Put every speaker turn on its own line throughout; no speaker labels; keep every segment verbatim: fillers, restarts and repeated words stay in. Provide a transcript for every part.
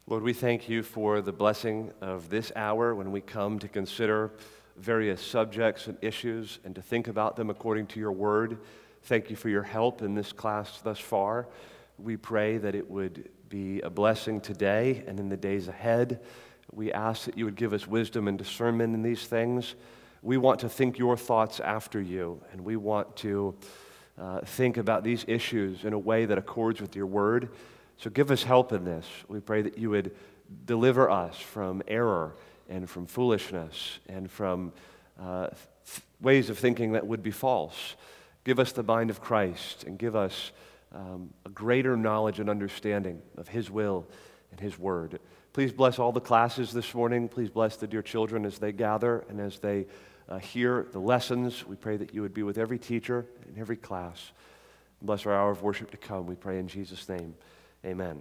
Lord, we thank you for the blessing of this hour when we come to consider various subjects and issues and to think about them according to your word. Thank you for your help in this class thus far. We pray that it would be a blessing today and in the days ahead. We ask that you would give us wisdom and discernment in these things. We want to think your thoughts after you, and we want to uh, think about these issues in a way that accords with your word. So give us help in this. We pray that you would deliver us from error and from foolishness and from uh, th- ways of thinking that would be false. Give us the mind of Christ and give us um, a greater knowledge and understanding of his will and his word. Please bless all the classes this morning. Please bless the dear children as they gather and as they uh, hear the lessons. We pray that you would be with every teacher in every class. Bless our hour of worship to come. We pray in Jesus' name. Amen.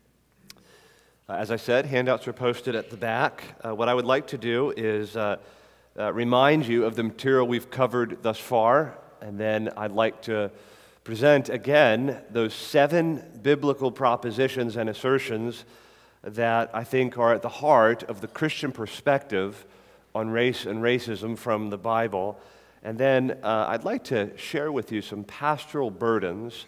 Uh, as I said, handouts are posted at the back. Uh, what I would like to do is uh, uh, remind you of the material we've covered thus far, and then I'd like to present again those seven biblical propositions and assertions that I think are at the heart of the Christian perspective on race and racism from the Bible. And then uh, I'd like to share with you some pastoral burdens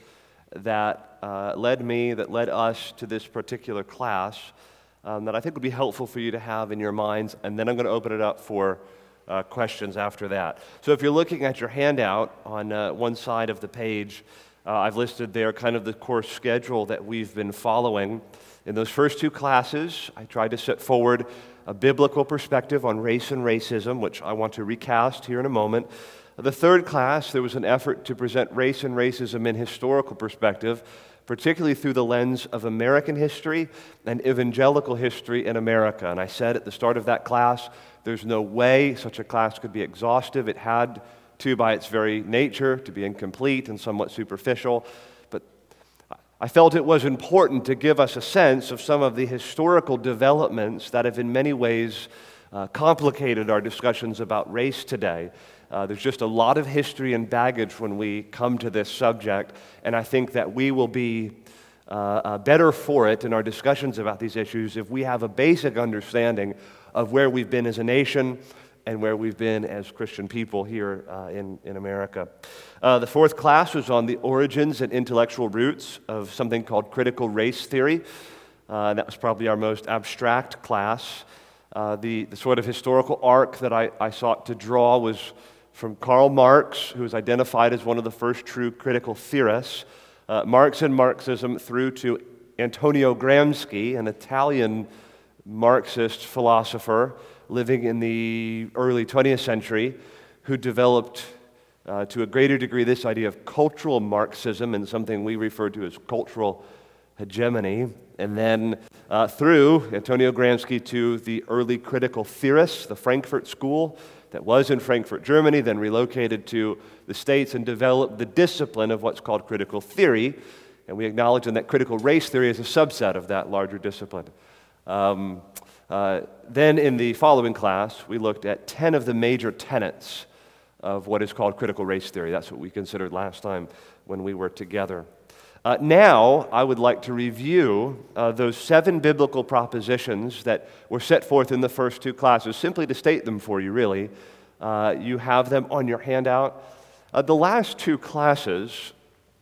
that uh, led me, that led us to this particular class um, that I think would be helpful for you to have in your minds, and then I'm going to open it up for uh, questions after that. So if you're looking at your handout on uh, one side of the page, uh, I've listed there kind of the course schedule that we've been following. In those first two classes, I tried to set forward a biblical perspective on race and racism, which I want to recast here in a moment. The third class, there was an effort to present race and racism in historical perspective, particularly through the lens of American history and evangelical history in America. And I said at the start of that class, there's no way such a class could be exhaustive. It had to, by its very nature, to be incomplete and somewhat superficial. But I felt it was important to give us a sense of some of the historical developments that have in many ways uh, complicated our discussions about race today. Uh, there's just a lot of history and baggage when we come to this subject, and I think that we will be uh, uh, better for it in our discussions about these issues if we have a basic understanding of where we've been as a nation and where we've been as Christian people here uh, in, in America. Uh, the fourth class was on the origins and intellectual roots of something called critical race theory. Uh, that was probably our most abstract class. Uh, the, the sort of historical arc that I, I sought to draw was from Karl Marx, who was identified as one of the first true critical theorists, uh, Marx and Marxism, through to Antonio Gramsci, an Italian Marxist philosopher living in the early twentieth century, who developed uh, to a greater degree this idea of cultural Marxism and something we refer to as cultural hegemony. And then uh, through Antonio Gramsci to the early critical theorists, the Frankfurt School, that was in Frankfurt, Germany, then relocated to the States and developed the discipline of what's called critical theory. And we acknowledge that critical race theory is a subset of that larger discipline. Um, uh, then in the following class, we looked at ten of the major tenets of what is called critical race theory. That's what we considered last time when we were together. Uh, now, I would like to review uh, those seven biblical propositions that were set forth in the first two classes, simply to state them for you, really. Uh, you have them on your handout. Uh, the last two classes,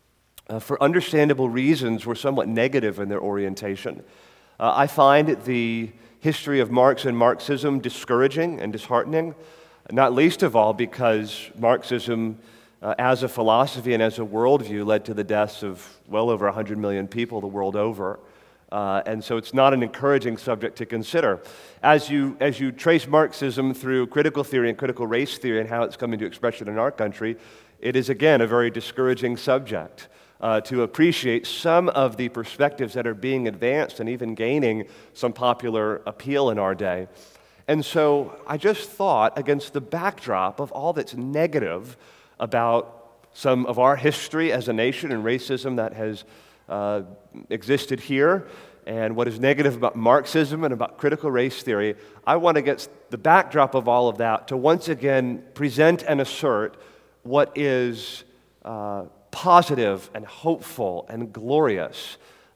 uh, for understandable reasons, were somewhat negative in their orientation. Uh, I find the history of Marx and Marxism discouraging and disheartening, not least of all because Marxism Uh, as a philosophy and as a worldview led to the deaths of well over one hundred million people the world over. Uh, and so it's not an encouraging subject to consider. As you, as you trace Marxism through critical theory and critical race theory and how it's come into expression in our country, it is again a very discouraging subject uh, to appreciate some of the perspectives that are being advanced and even gaining some popular appeal in our day. And so I just thought, against the backdrop of all that's negative about some of our history as a nation and racism that has uh, existed here, and what is negative about Marxism and about critical race theory, I want to get the backdrop of all of that to once again present and assert what is uh, positive and hopeful and glorious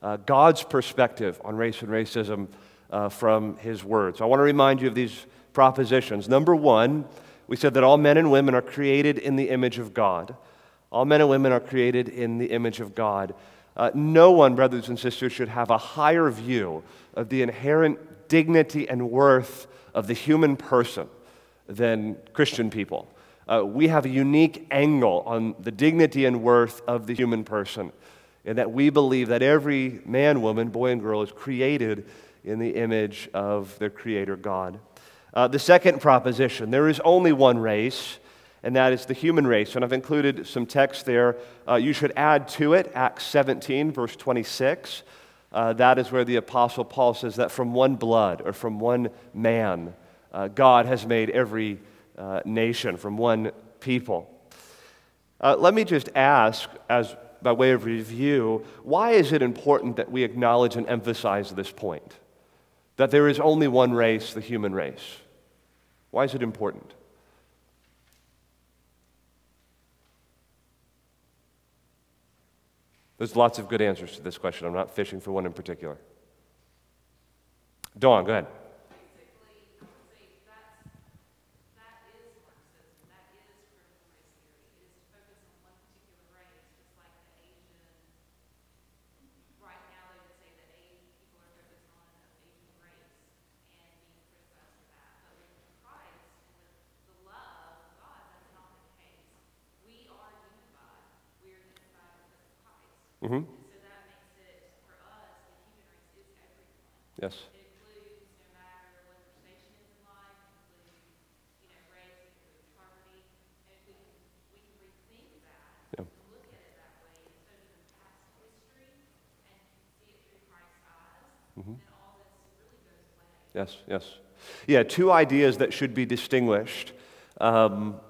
uh, God's perspective on race and racism uh, from His Word. So I want to remind you of these propositions. Number one, we said that all men and women are created in the image of God. All men and women are created in the image of God. Uh, no one, brothers and sisters, should have a higher view of the inherent dignity and worth of the human person than Christian people. Uh, we have a unique angle on the dignity and worth of the human person, in that we believe that every man, woman, boy, and girl is created in the image of their Creator God. Uh, the second proposition, there is only one race, and that is the human race. And I've included some text there. Uh, you should add to it Acts seventeen, verse twenty-six. Uh, that is where the Apostle Paul says that from one blood or from one man, uh, God has made every uh, nation, from one people. Uh, let me just ask, as by way of review, why is it important that we acknowledge and emphasize this point? That there is only one race, the human race. Why is it important? There's lots of good answers to this question. I'm not fishing for one in particular. Dawn, go ahead. Mm-hmm. And so that makes it, for us, the human race is everyone. Yes. It includes no matter what their station is in life, it includes, you know, race, it includes poverty. And if we can, we can rethink that, yeah. and look at it that way, instead of the past history, and see it through Christ's eyes, mm-hmm. then all this really goes away. Yes, yes. Yeah, two ideas that should be distinguished. Um,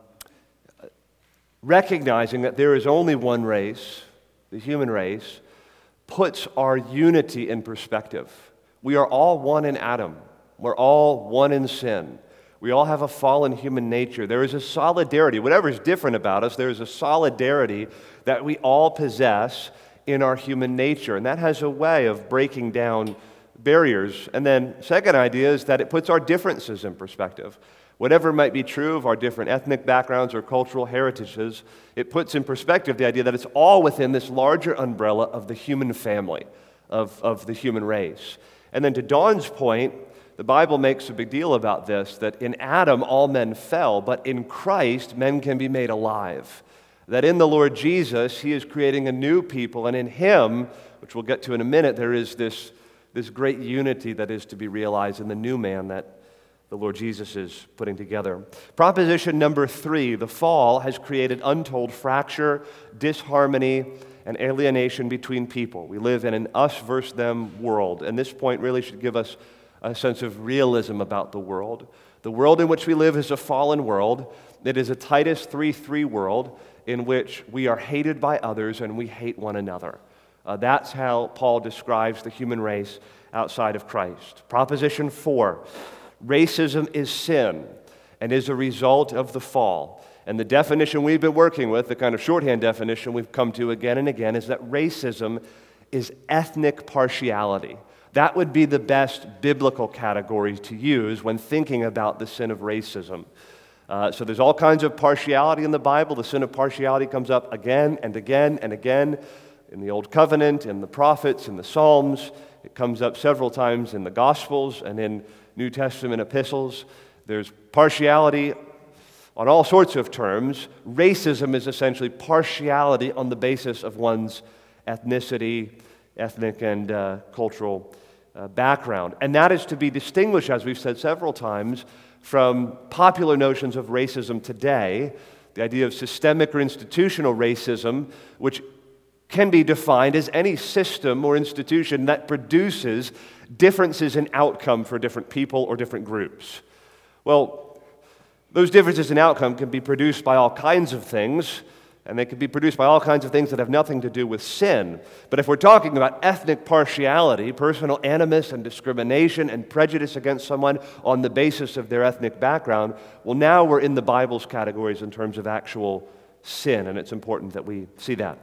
recognizing that there is only one race, the human race, puts our unity in perspective. We are all one in Adam. We're all one in sin. We all have a fallen human nature. There is a solidarity. Whatever is different about us, there is a solidarity that we all possess in our human nature. And that has a way of breaking down barriers. And then second idea is that it puts our differences in perspective. Whatever might be true of our different ethnic backgrounds or cultural heritages, it puts in perspective the idea that it's all within this larger umbrella of the human family, of, of the human race. And then to Dawn's point, the Bible makes a big deal about this, that in Adam all men fell, but in Christ men can be made alive. That in the Lord Jesus, He is creating a new people, and in Him, which we'll get to in a minute, there is this, this great unity that is to be realized in the new man that the Lord Jesus is putting together. Proposition number three, the fall has created untold fracture, disharmony, and alienation between people. We live in an us versus them world, and this point really should give us a sense of realism about the world. The world in which we live is a fallen world. It is a Titus three three world in which we are hated by others and we hate one another. Uh, that's how Paul describes the human race outside of Christ. Proposition four, racism is sin and is a result of the fall. And the definition we've been working with, the kind of shorthand definition we've come to again and again, is that racism is ethnic partiality. That would be the best biblical category to use when thinking about the sin of racism. Uh, so there's all kinds of partiality in the Bible. The sin of partiality comes up again and again and again in the Old Covenant, in the prophets, in the Psalms. It comes up several times in the Gospels and in New Testament epistles. There's partiality on all sorts of terms. Racism is essentially partiality on the basis of one's ethnicity, ethnic and uh, cultural uh, background. And that is to be distinguished, as we've said several times, from popular notions of racism today, the idea of systemic or institutional racism, which can be defined as any system or institution that produces differences in outcome for different people or different groups. Well, those differences in outcome can be produced by all kinds of things, and they can be produced by all kinds of things that have nothing to do with sin. But if we're talking about ethnic partiality, personal animus and discrimination and prejudice against someone on the basis of their ethnic background, well, now we're in the Bible's categories in terms of actual sin, and it's important that we see that.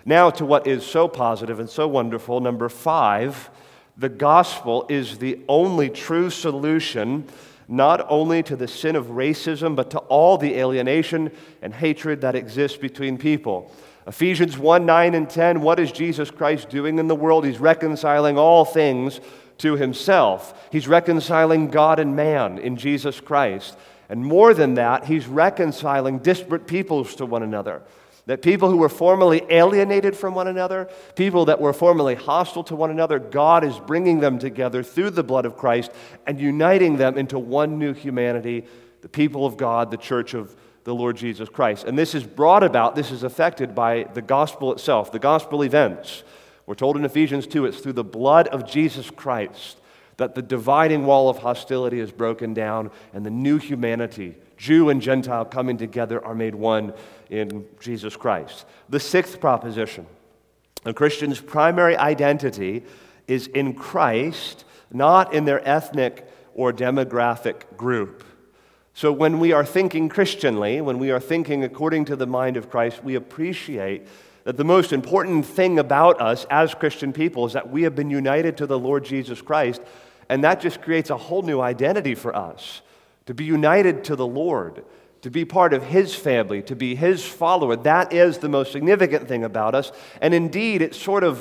Now to what is so positive and so wonderful. Number five, the gospel is the only true solution, not only to the sin of racism, but to all the alienation and hatred that exists between people. Ephesians one, nine, and ten, what is Jesus Christ doing in the world? He's reconciling all things to himself. He's reconciling God and man in Jesus Christ. And more than that, he's reconciling disparate peoples to one another. That people who were formerly alienated from one another, people that were formerly hostile to one another, God is bringing them together through the blood of Christ and uniting them into one new humanity, the people of God, the church of the Lord Jesus Christ. And this is brought about, this is affected by the gospel itself, the gospel events. We're told in Ephesians two, it's through the blood of Jesus Christ that the dividing wall of hostility is broken down and the new humanity, Jew and Gentile coming together, are made one in Jesus Christ. The sixth proposition, a Christian's primary identity is in Christ, not in their ethnic or demographic group. So when we are thinking Christianly, when we are thinking according to the mind of Christ, we appreciate that the most important thing about us as Christian people is that we have been united to the Lord Jesus Christ, and that just creates a whole new identity for us. To be united to the Lord, to be part of His family, to be His follower, that is the most significant thing about us. And indeed, it sort of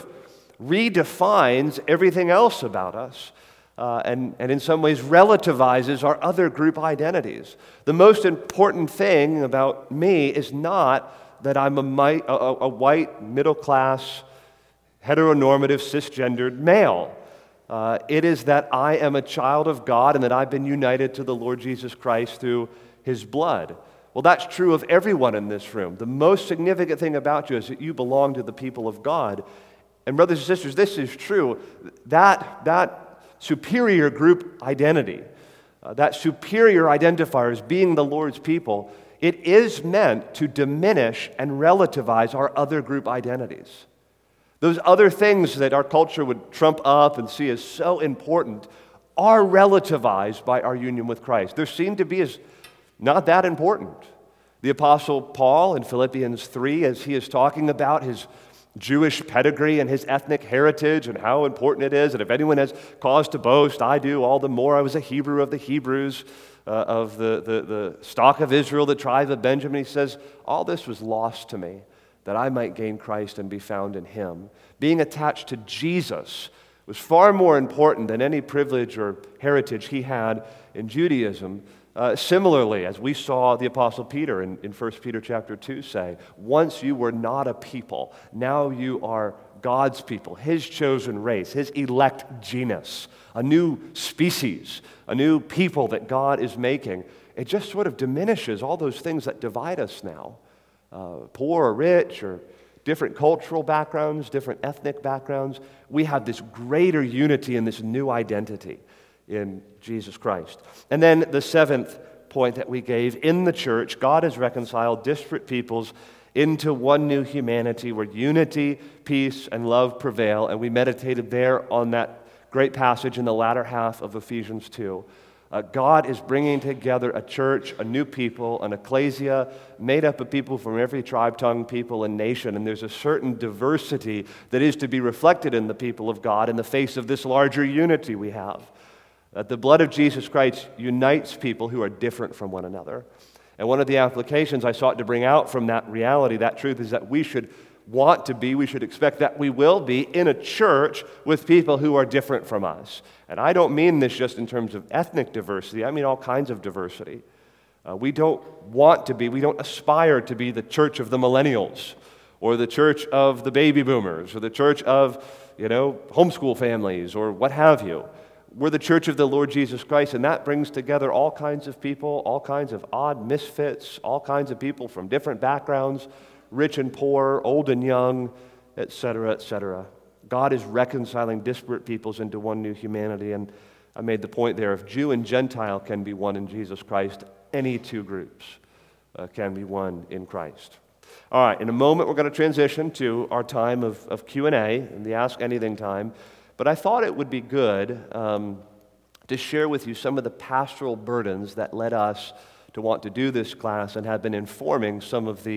redefines everything else about us. Uh, and, and in some ways relativizes our other group identities. The most important thing about me is not that I'm a, mi- a, a white, middle-class, heteronormative, cisgendered male. Uh, it is that I am a child of God and that I've been united to the Lord Jesus Christ through His blood. Well, that's true of everyone in this room. The most significant thing about you is that you belong to the people of God. And brothers and sisters, this is true. That, that superior group identity, uh, that superior identifier as being the Lord's people, it is meant to diminish and relativize our other group identities. Those other things that our culture would trump up and see as so important are relativized by our union with Christ. They're seen to be as not that important. The Apostle Paul in Philippians three, as he is talking about his Jewish pedigree and his ethnic heritage and how important it is, and if anyone has cause to boast, I do, all the more. I was a Hebrew of the Hebrews, uh, of the, the, the stock of Israel, the tribe of Benjamin. He says, all this was lost to me, that I might gain Christ and be found in Him. Being attached to Jesus was far more important than any privilege or heritage he had in Judaism. Uh, similarly, as we saw the Apostle Peter in, in First Peter chapter two say, once you were not a people, now you are God's people, His chosen race, His elect genus, a new species, a new people that God is making. It just sort of diminishes all those things that divide us now, uh, poor or rich or different cultural backgrounds, different ethnic backgrounds. We have this greater unity and this new identity in Jesus Christ. And then the seventh point that we gave, in the church, God has reconciled disparate peoples into one new humanity where unity, peace, and love prevail. And we meditated there on that great passage in the latter half of Ephesians two. Uh, God is bringing together a church, a new people, an ecclesia made up of people from every tribe, tongue, people, and nation. And there's a certain diversity that is to be reflected in the people of God in the face of this larger unity we have. That the blood of Jesus Christ unites people who are different from one another. And one of the applications I sought to bring out from that reality, that truth, is that we should want to be, we should expect that we will be in a church with people who are different from us. And I don't mean this just in terms of ethnic diversity, I mean all kinds of diversity. Uh, we don't want to be, we don't aspire to be the church of the millennials, or the church of the baby boomers, or the church of, you know, homeschool families, or what have you. We're the church of the Lord Jesus Christ, and that brings together all kinds of people, all kinds of odd misfits, all kinds of people from different backgrounds, rich and poor, old and young, et cetera, et cetera. God is reconciling disparate peoples into one new humanity, and I made the point there, if Jew and Gentile can be one in Jesus Christ, any two groups uh, can be one in Christ. All right, in a moment we're going to transition to our time of, of Q and A, and the Ask Anything time. But I thought it would be good um, to share with you some of the pastoral burdens that led us to want to do this class and have been informing some of the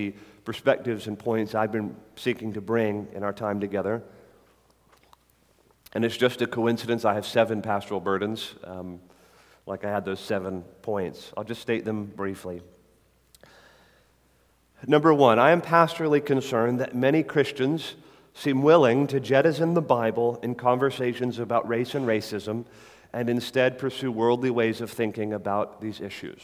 perspectives and points I've been seeking to bring in our time together. And it's just a coincidence I have seven pastoral burdens, um, like I had those seven points. I'll just state them briefly. Number one, I am pastorally concerned that many Christians seem willing to jettison the Bible in conversations about race and racism and instead pursue worldly ways of thinking about these issues.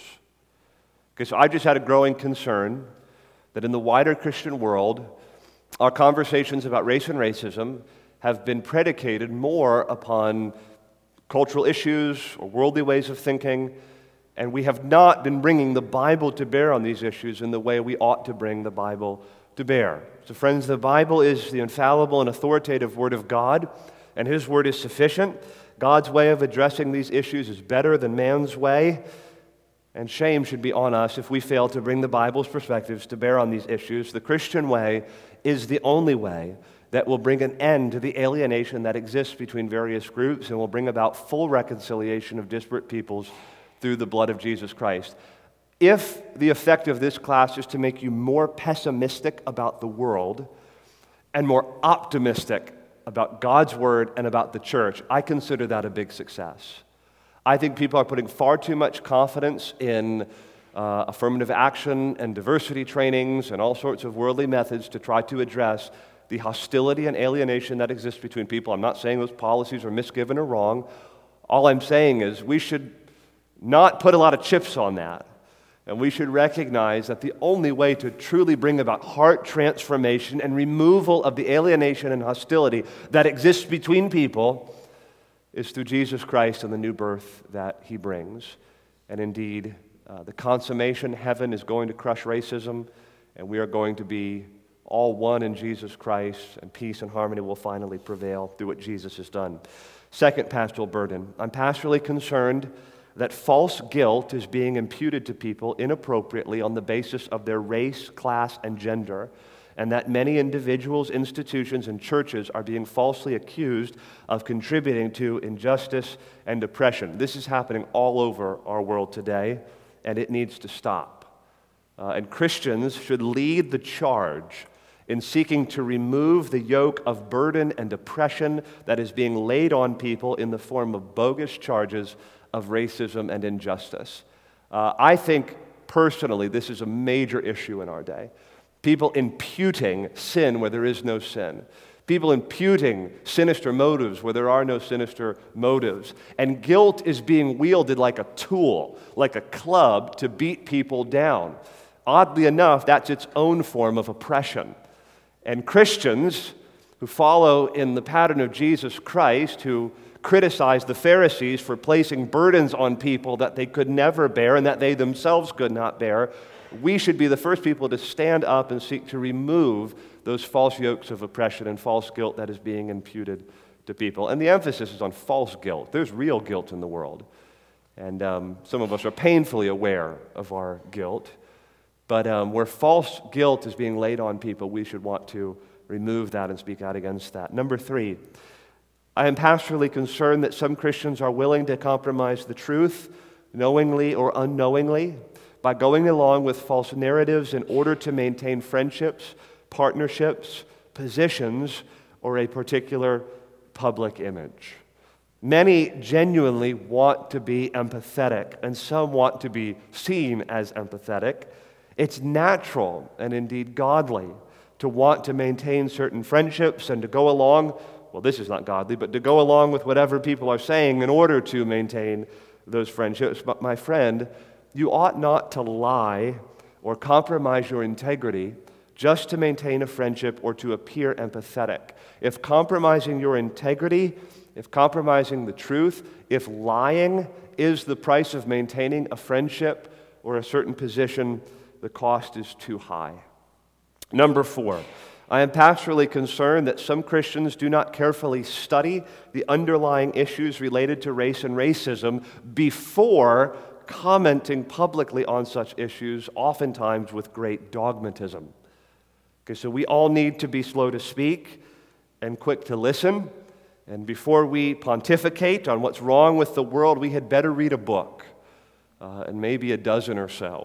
Okay, so I just had a growing concern that in the wider Christian world, our conversations about race and racism have been predicated more upon cultural issues or worldly ways of thinking, and we have not been bringing the Bible to bear on these issues in the way we ought to bring the Bible to bear. So friends, the Bible is the infallible and authoritative Word of God, and His Word is sufficient. God's way of addressing these issues is better than man's way, and shame should be on us if we fail to bring the Bible's perspectives to bear on these issues. The Christian way is the only way that will bring an end to the alienation that exists between various groups and will bring about full reconciliation of disparate peoples through the blood of Jesus Christ. If the effect of this class is to make you more pessimistic about the world and more optimistic about God's Word and about the church, I consider that a big success. I think people are putting far too much confidence in uh, affirmative action and diversity trainings and all sorts of worldly methods to try to address the hostility and alienation that exists between people. I'm not saying those policies are misgiven or wrong. All I'm saying is we should not put a lot of chips on that. And we should recognize that the only way to truly bring about heart transformation and removal of the alienation and hostility that exists between people is through Jesus Christ and the new birth that He brings. And indeed, uh, the consummation, heaven is going to crush racism, and we are going to be all one in Jesus Christ, and peace and harmony will finally prevail through what Jesus has done. Second pastoral burden. I'm pastorally concerned that false guilt is being imputed to people inappropriately on the basis of their race, class, and gender, and that many individuals, institutions, and churches are being falsely accused of contributing to injustice and oppression. This is happening all over our world today, and it needs to stop. Uh, and Christians should lead the charge in seeking to remove the yoke of burden and oppression that is being laid on people in the form of bogus charges of racism and injustice. Uh, I think, personally, this is a major issue in our day. People imputing sin where there is no sin. People imputing sinister motives where there are no sinister motives. And guilt is being wielded like a tool, like a club to beat people down. Oddly enough, that's its own form of oppression. And Christians who follow in the pattern of Jesus Christ, who criticize the Pharisees for placing burdens on people that they could never bear and that they themselves could not bear, we should be the first people to stand up and seek to remove those false yokes of oppression and false guilt that is being imputed to people. And the emphasis is on false guilt. There's real guilt in the world. And um, some of us are painfully aware of our guilt. But um, where false guilt is being laid on people, we should want to remove that and speak out against that. Number three, I am pastorally concerned that some Christians are willing to compromise the truth, knowingly or unknowingly, by going along with false narratives in order to maintain friendships, partnerships, positions, or a particular public image. Many genuinely want to be empathetic, and some want to be seen as empathetic. It's natural and indeed godly to want to maintain certain friendships and to go along, well, this is not godly, but to go along with whatever people are saying in order to maintain those friendships. But my friend, you ought not to lie or compromise your integrity just to maintain a friendship or to appear empathetic. If compromising your integrity, if compromising the truth, if lying is the price of maintaining a friendship or a certain position, the cost is too high. Number four, I am pastorally concerned that some Christians do not carefully study the underlying issues related to race and racism before commenting publicly on such issues, oftentimes with great dogmatism. Okay, so we all need to be slow to speak and quick to listen. And before we pontificate on what's wrong with the world, we had better read a book, uh, and maybe a dozen or so,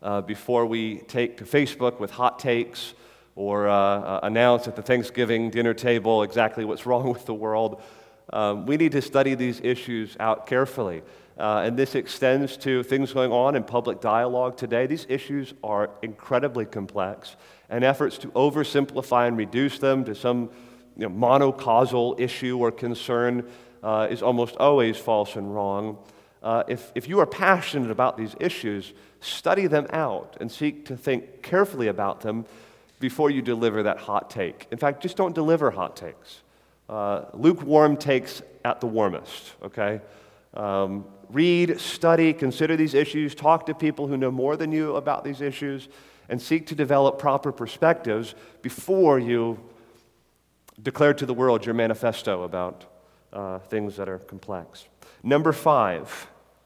uh, before we take to Facebook with hot takes or uh, uh, announce at the Thanksgiving dinner table exactly what's wrong with the world. Um, we need to study these issues out carefully. Uh, and this extends to things going on in public dialogue today. These issues are incredibly complex, and efforts to oversimplify and reduce them to some you know, monocausal issue or concern uh, is almost always false and wrong. Uh, if, if you are passionate about these issues, study them out and seek to think carefully about them before you deliver that hot take. In fact, just don't deliver hot takes. Uh, lukewarm takes at the warmest, okay? Um, read, study, consider these issues, talk to people who know more than you about these issues, and seek to develop proper perspectives before you declare to the world your manifesto about uh, things that are complex. Number five,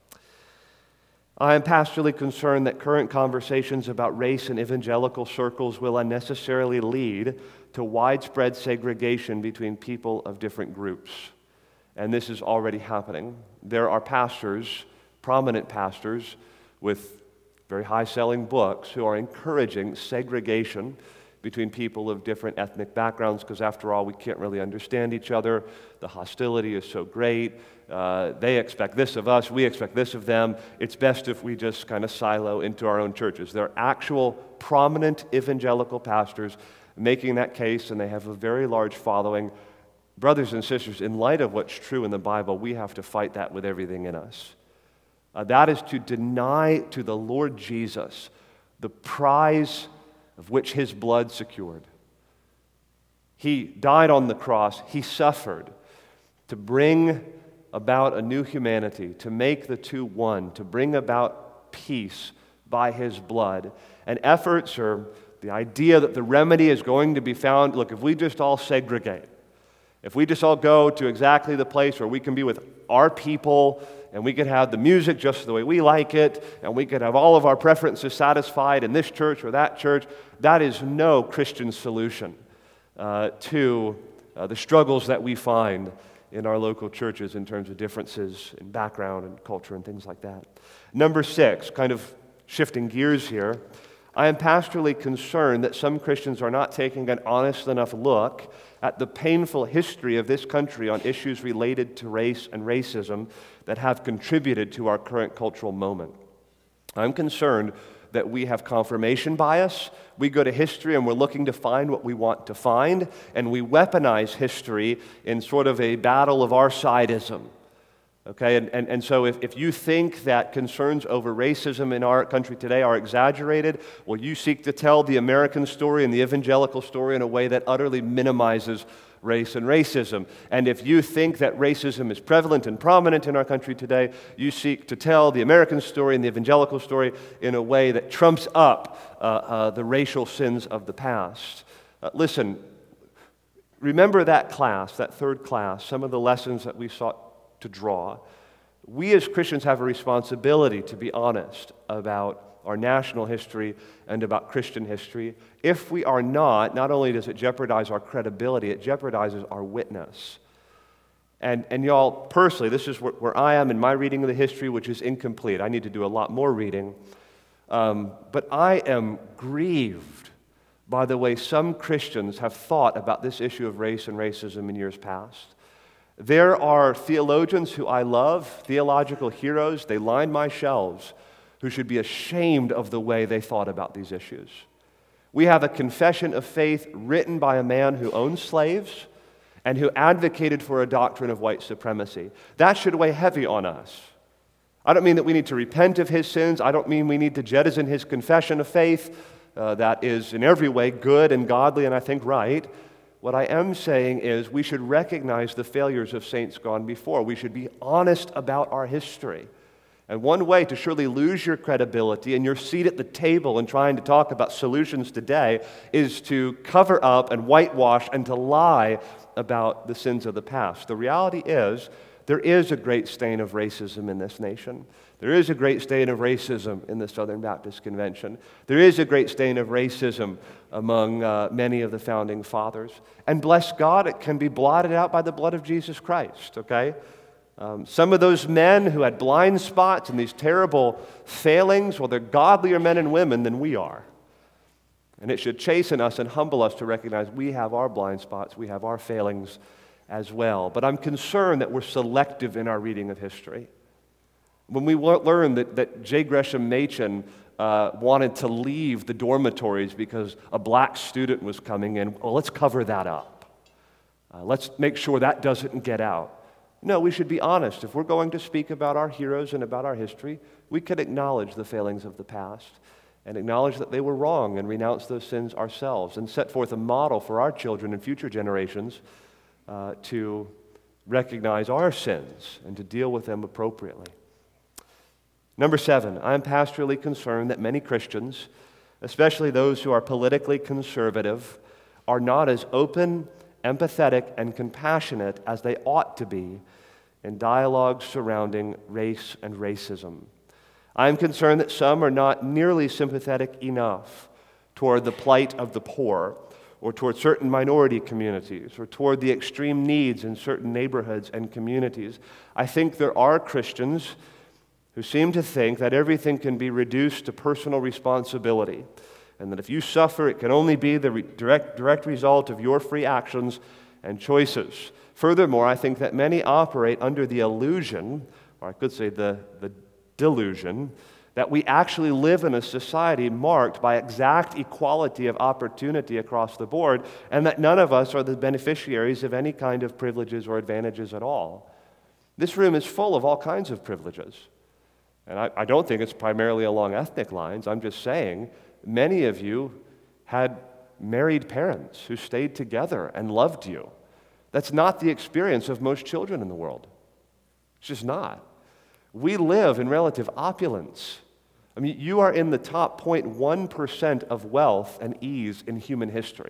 I am pastorally concerned that current conversations about race in evangelical circles will unnecessarily lead to widespread segregation between people of different groups. And this is already happening. There are pastors, prominent pastors, with very high-selling books who are encouraging segregation between people of different ethnic backgrounds, because after all, we can't really understand each other. The hostility is so great. Uh, they expect this of us, we expect this of them. It's best if we just kind of silo into our own churches. There are actual prominent evangelical pastors making that case, and they have a very large following. Brothers and sisters, in light of what's true in the Bible, we have to fight that with everything in us. Uh, that is to deny to the Lord Jesus the prize of which his blood secured. He died on the cross. He suffered to bring about a new humanity, to make the two one, to bring about peace by his blood. And efforts, or the idea that the remedy is going to be found, look, if we just all segregate, if we just all go to exactly the place where we can be with our people, and we could have the music just the way we like it, and we could have all of our preferences satisfied in this church or that church, that is no Christian solution uh, to uh, the struggles that we find in our local churches in terms of differences in background and culture and things like that. Number six, kind of shifting gears here, I am pastorally concerned that some Christians are not taking an honest enough look at the painful history of this country on issues related to race and racism that have contributed to our current cultural moment. I'm concerned that we have confirmation bias. We go to history and we're looking to find what we want to find, and we weaponize history in sort of a battle of our sideism. Okay, and, and, and so if, if you think that concerns over racism in our country today are exaggerated, well, you seek to tell the American story and the evangelical story in a way that utterly minimizes race and racism. And if you think that racism is prevalent and prominent in our country today, you seek to tell the American story and the evangelical story in a way that trumps up uh, uh, the racial sins of the past. Uh, listen, remember that class, that third class, some of the lessons that we sought to draw. We as Christians have a responsibility to be honest about our national history and about Christian history. If we are not, not only does it jeopardize our credibility, it jeopardizes our witness. And, and y'all, personally, this is where, where I am in my reading of the history, which is incomplete. I need to do a lot more reading. Um, but I am grieved by the way some Christians have thought about this issue of race and racism in years past. There are theologians who I love, theological heroes, they line my shelves, who should be ashamed of the way they thought about these issues. We have a confession of faith written by a man who owned slaves and who advocated for a doctrine of white supremacy. That should weigh heavy on us. I don't mean that we need to repent of his sins. I don't mean we need to jettison his confession of faith. Uh, that is in every way good and godly and I think right. What I am saying is we should recognize the failures of saints gone before. We should be honest about our history. And one way to surely lose your credibility and your seat at the table in trying to talk about solutions today is to cover up and whitewash and to lie about the sins of the past. The reality is there is a great stain of racism in this nation. There is a great stain of racism in the Southern Baptist Convention. There is a great stain of racism among uh, many of the founding fathers. And bless God, it can be blotted out by the blood of Jesus Christ, okay? Um, some of those men who had blind spots and these terrible failings, well, they're godlier men and women than we are. And it should chasten us and humble us to recognize we have our blind spots, we have our failings as well. But I'm concerned that we're selective in our reading of history. When we learn that, that J. Gresham Machen uh, wanted to leave the dormitories because a black student was coming in, well, let's cover that up. Uh, let's make sure that doesn't get out. No, we should be honest. If we're going to speak about our heroes and about our history, we can acknowledge the failings of the past and acknowledge that they were wrong and renounce those sins ourselves and set forth a model for our children and future generations uh, to recognize our sins and to deal with them appropriately. Number seven, I am pastorally concerned that many Christians, especially those who are politically conservative, are not as open, empathetic, and compassionate as they ought to be in dialogues surrounding race and racism. I am concerned that some are not nearly sympathetic enough toward the plight of the poor, or toward certain minority communities, or toward the extreme needs in certain neighborhoods and communities. I think there are Christians who seem to think that everything can be reduced to personal responsibility, and that if you suffer, it can only be the re- direct, direct result of your free actions and choices. Furthermore, I think that many operate under the illusion, or I could say the, the delusion, that we actually live in a society marked by exact equality of opportunity across the board, and that none of us are the beneficiaries of any kind of privileges or advantages at all. This room is full of all kinds of privileges. And I, I don't think it's primarily along ethnic lines. I'm just saying many of you had married parents who stayed together and loved you. That's not the experience of most children in the world. It's just not. We live in relative opulence. I mean, you are in the top zero point one percent of wealth and ease in human history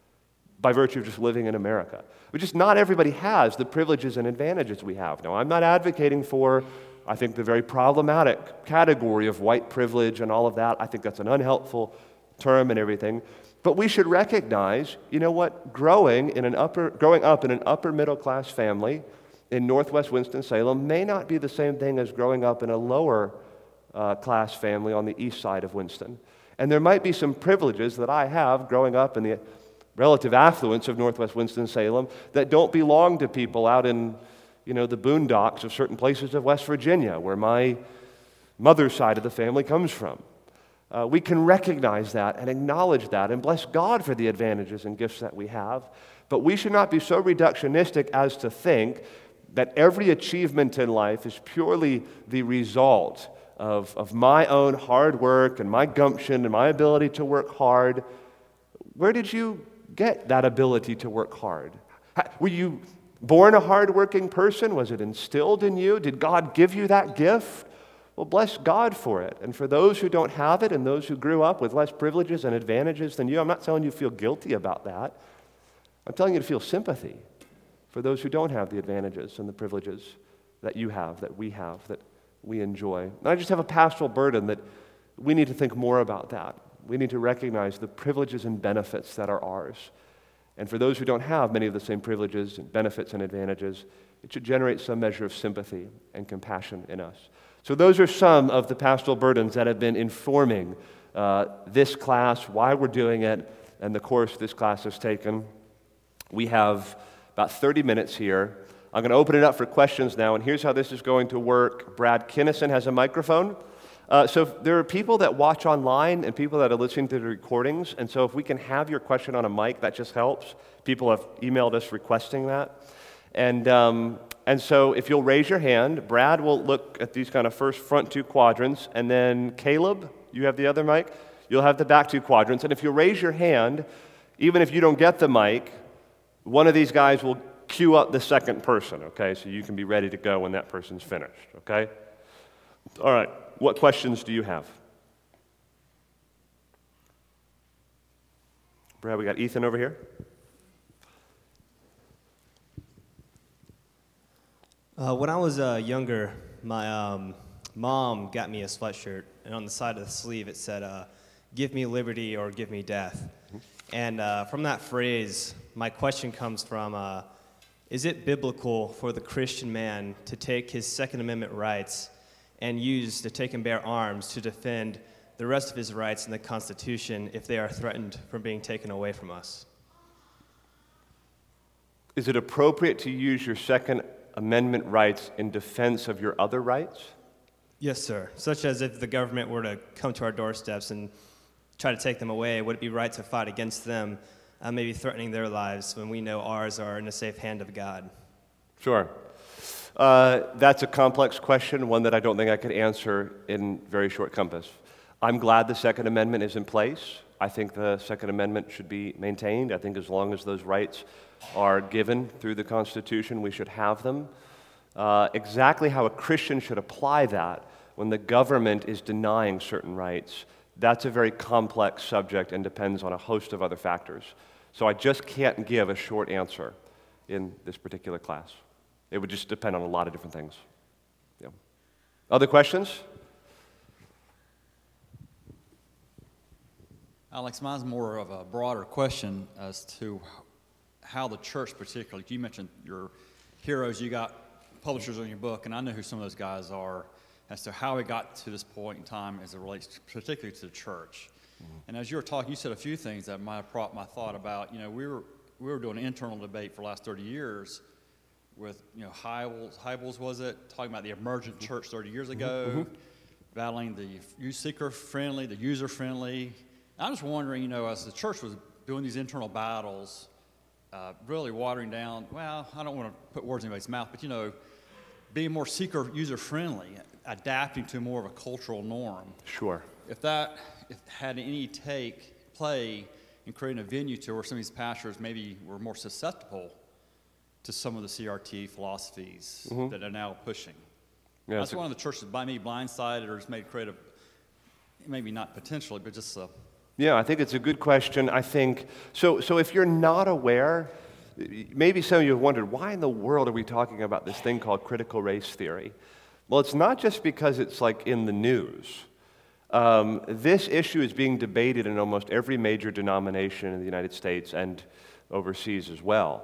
by virtue of just living in America. But just not everybody has the privileges and advantages we have. Now, I'm not advocating for, I think, the very problematic category of white privilege and all of that. I think that's an unhelpful term and everything. But we should recognize, you know what, growing in an upper, growing up in an upper middle class family in Northwest Winston-Salem may not be the same thing as growing up in a lower uh, class family on the east side of Winston. And there might be some privileges that I have growing up in the relative affluence of Northwest Winston-Salem that don't belong to people out in, you know, the boondocks of certain places of West Virginia, where my mother's side of the family comes from. Uh, we can recognize that and acknowledge that and bless God for the advantages and gifts that we have. But we should not be so reductionistic as to think that every achievement in life is purely the result of, of my own hard work and my gumption and my ability to work hard. Where did you get that ability to work hard? Were you born a hardworking person? Was it instilled in you? Did God give you that gift? Well, bless God for it. And for those who don't have it and those who grew up with less privileges and advantages than you, I'm not telling you to feel guilty about that. I'm telling you to feel sympathy for those who don't have the advantages and the privileges that you have, that we have, that we enjoy. And I just have a pastoral burden that we need to think more about that. We need to recognize the privileges and benefits that are ours. And for those who don't have many of the same privileges and benefits and advantages, it should generate some measure of sympathy and compassion in us. So those are some of the pastoral burdens that have been informing uh, this class, why we're doing it, and the course this class has taken. We have about thirty minutes here. I'm going to open it up for questions now, and here's how this is going to work. Brad Kinnison has a microphone. Uh, so there are people that watch online and people that are listening to the recordings, and so if we can have your question on a mic, that just helps. People have emailed us requesting that. And um, and so if you'll raise your hand, Brad will look at these kind of first front two quadrants, and then Caleb, you have the other mic, you'll have the back two quadrants. And if you raise your hand, even if you don't get the mic, one of these guys will cue up the second person, okay? So you can be ready to go when that person's finished, okay? All right, what questions do you have? Brad, we got Ethan over here.
Uh, when I was uh, younger, my um, mom got me a sweatshirt, and on the side of the sleeve it said, uh, "Give me liberty or give me death." Mm-hmm. And uh, from that phrase, my question comes from, uh, is it biblical for the Christian man to take his Second Amendment rights and use to take and bear arms to defend the rest of his rights in the Constitution if they are threatened from being taken away from us?
Is it appropriate to use your Second Amendment rights in defense of your other rights?
Yes, sir. Such as if the government were to come to our doorsteps and try to take them away, would it be right to fight against them, uh, maybe threatening their lives when we know ours are in a safe hand of God?
Sure. Uh, that's a complex question, one that I don't think I could answer in very short compass. I'm glad the Second Amendment is in place. I think the Second Amendment should be maintained. I think as long as those rights are given through the Constitution, we should have them. Uh, exactly how a Christian should apply that when the government is denying certain rights, that's a very complex subject and depends on a host of other factors. So I just can't give a short answer in this particular class. It would just depend on a lot of different things. Yeah. Other questions?
Alex, mine's more of a broader question as to how the church particularly, you mentioned your heroes, you got publishers on your book, and I know who some of those guys are, as to how it got to this point in time as it relates to, particularly to the church. Mm-hmm. And as you were talking, you said a few things that might have brought my thought about, you know, we were we were doing an internal debate for the last thirty years with, you know, Hybels, Hybels was it, talking about the emergent church thirty years ago, mm-hmm. battling the seeker-friendly, the user-friendly. I'm just wondering, you know, as the church was doing these internal battles, uh, really watering down, well, I don't want to put words in anybody's mouth, but, you know, being more seeker user-friendly, adapting to more of a cultural norm.
Sure.
If that if had any take, play in creating a venue to where some of these pastors maybe were more susceptible to some of the C R T philosophies mm-hmm. that are now pushing. Yeah, that's one of the churches by me blindsided or just made creative, maybe not potentially, but just a...
Yeah, I think it's a good question. I think, so So if you're not aware, maybe some of you have wondered, why in the world are we talking about this thing called critical race theory? Well, it's not just because it's like in the news. Um, this issue is being debated in almost every major denomination in the United States and overseas as well.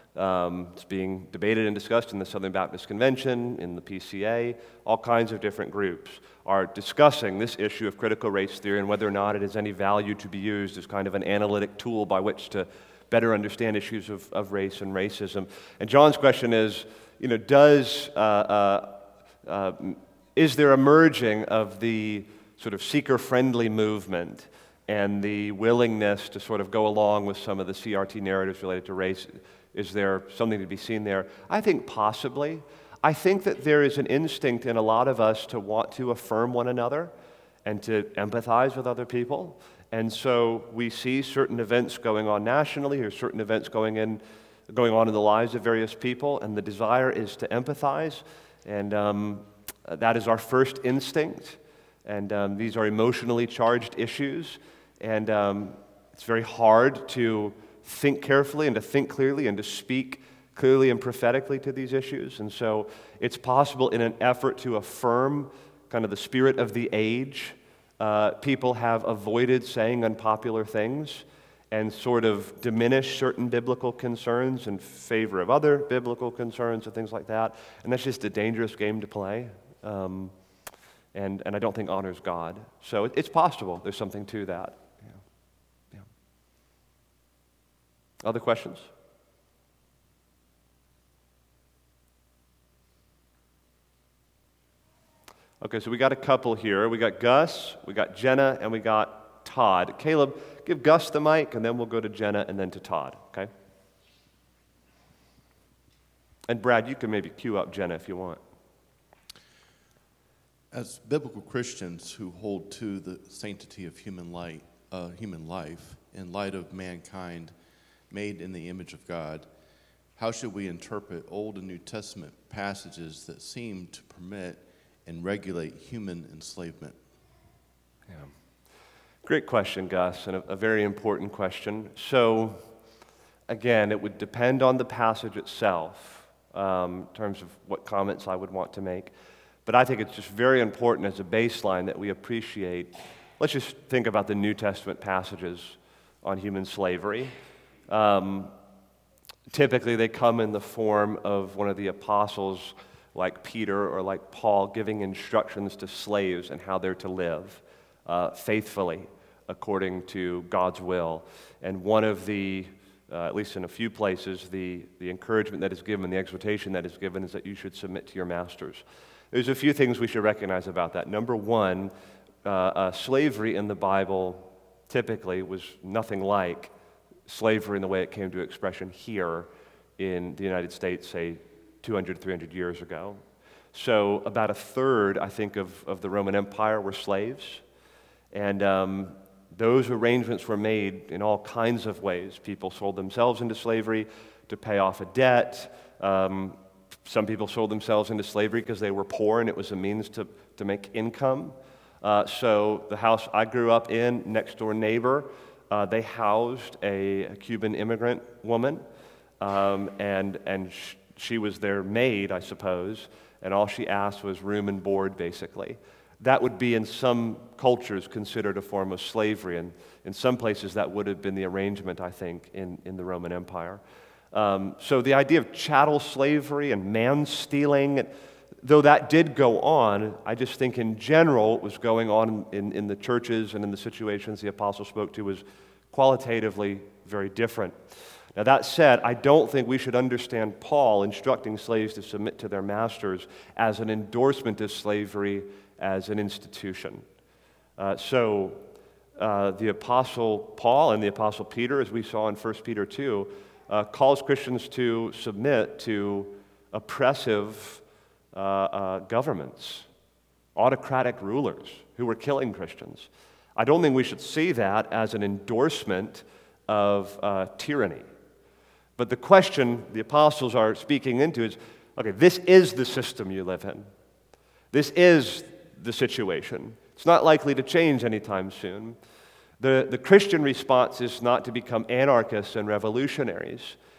Um, it's being debated and discussed in the Southern Baptist Convention, in the P C A. All kinds of different groups are discussing this issue of critical race theory and whether or not it has any value to be used as kind of an analytic tool by which to better understand issues of, of race and racism. And John's question is, you know, does uh, uh, uh, is there a merging of the sort of seeker-friendly movement and the willingness to sort of go along with some of the C R T narratives related to race? Is there something to be seen there? I think possibly. I think that there is an instinct in a lot of us to want to affirm one another and to empathize with other people. And so we see certain events going on nationally or certain events going in, going on in the lives of various people, and the desire is to empathize. And um, that is our first instinct. And um, these are emotionally charged issues. And um, it's very hard to think carefully and to think clearly and to speak clearly and prophetically to these issues. And so it's possible in an effort to affirm kind of the spirit of the age, uh, people have avoided saying unpopular things and sort of diminish certain biblical concerns in favor of other biblical concerns and things like that. And that's just a dangerous game to play. Um, and, and I don't think honors God. So it, it's possible there's something to that. Other questions? Okay, so we got a couple here. We got Gus, we got Jenna, and we got Todd. Caleb, give Gus the mic, and then we'll go to Jenna and then to Todd, okay? And Brad, you can maybe cue up Jenna if you want.
As biblical Christians who hold to the sanctity of human light, uh, human life, in light of mankind made in the image of God, how should we interpret Old and New Testament passages that seem to permit and regulate human enslavement?
Yeah. Great question, Gus, and a, a very important question. So, again, it would depend on the passage itself um, in terms of what comments I would want to make. But I think it's just very important as a baseline that we appreciate. Let's just think about the New Testament passages on human slavery. Um, Typically, they come in the form of one of the apostles, like Peter or like Paul, giving instructions to slaves and how they're to live uh, faithfully according to God's will. And one of the, uh, at least in a few places, the, the encouragement that is given, the exhortation that is given is that you should submit to your masters. There's a few things we should recognize about that. Number one, uh, uh, slavery in the Bible typically was nothing like slavery in the way it came to expression here in the United States, say, two hundred, three hundred years ago. So about a third, I think, of, of the Roman Empire were slaves. And um, those arrangements were made in all kinds of ways. People sold themselves into slavery to pay off a debt. Um, some people sold themselves into slavery because they were poor and it was a means to, to make income. Uh, so the house I grew up in, next door neighbor, uh, they housed a, a Cuban immigrant woman, um, and and sh- she was their maid, I suppose, and all she asked was room and board, basically. That would be in some cultures considered a form of slavery, and in some places that would have been the arrangement, I think, in, in the Roman Empire. Um, so the idea of chattel slavery and man-stealing, though that did go on, I just think in general what was going on in, in the churches and in the situations the apostle spoke to was qualitatively very different. Now that said, I don't think we should understand Paul instructing slaves to submit to their masters as an endorsement of slavery as an institution. Uh, so uh, the apostle Paul and the apostle Peter, as we saw in First Peter two, uh, calls Christians to submit to oppressive uh, uh, governments, autocratic rulers who were killing Christians. I don't think we should see that as an endorsement of uh, tyranny. But the question the apostles are speaking into is, okay, this is the system you live in. This is the situation. It's not likely to change anytime soon. The, the Christian response is not to become anarchists and revolutionaries.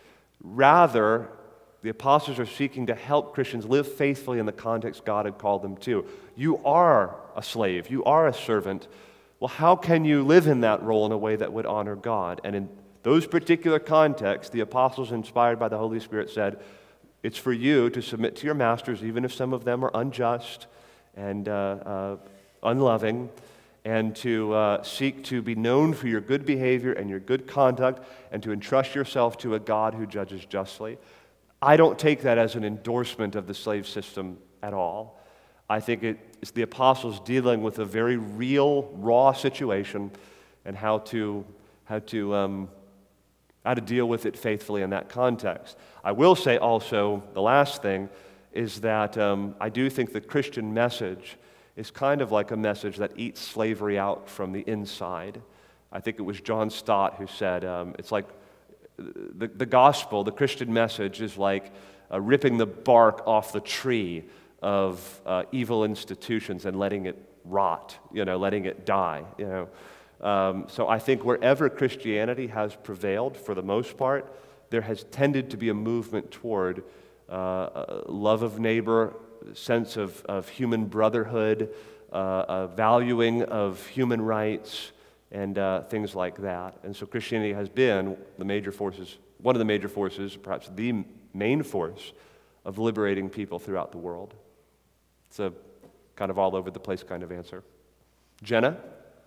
Rather, the apostles are seeking to help Christians live faithfully in the context God had called them to. You are a slave. You are a servant. Well, how can you live in that role in a way that would honor God? And in those particular contexts, the apostles, inspired by the Holy Spirit, said, it's for you to submit to your masters, even if some of them are unjust and uh, uh, unloving, and to uh, seek to be known for your good behavior and your good conduct, and to entrust yourself to a God who judges justly. I don't take that as an endorsement of the slave system at all. I think it's the apostles dealing with a very real, raw situation and how to how to um, how to deal with it faithfully in that context. I will say also, the last thing is that um, I do think the Christian message is kind of like a message that eats slavery out from the inside. I think it was John Stott who said, um, it's like the, the gospel, the Christian message is like uh, ripping the bark off the tree of uh, evil institutions and letting it rot, you know, letting it die, you know. Um, so I think wherever Christianity has prevailed, for the most part, there has tended to be a movement toward uh, love of neighbor, sense of, of human brotherhood, uh, uh, valuing of human rights, and uh, things like that. And so Christianity has been the major forces, one of the major forces, perhaps the main force, of liberating people throughout the world. It's a kind of all over the place kind of answer. Jenna?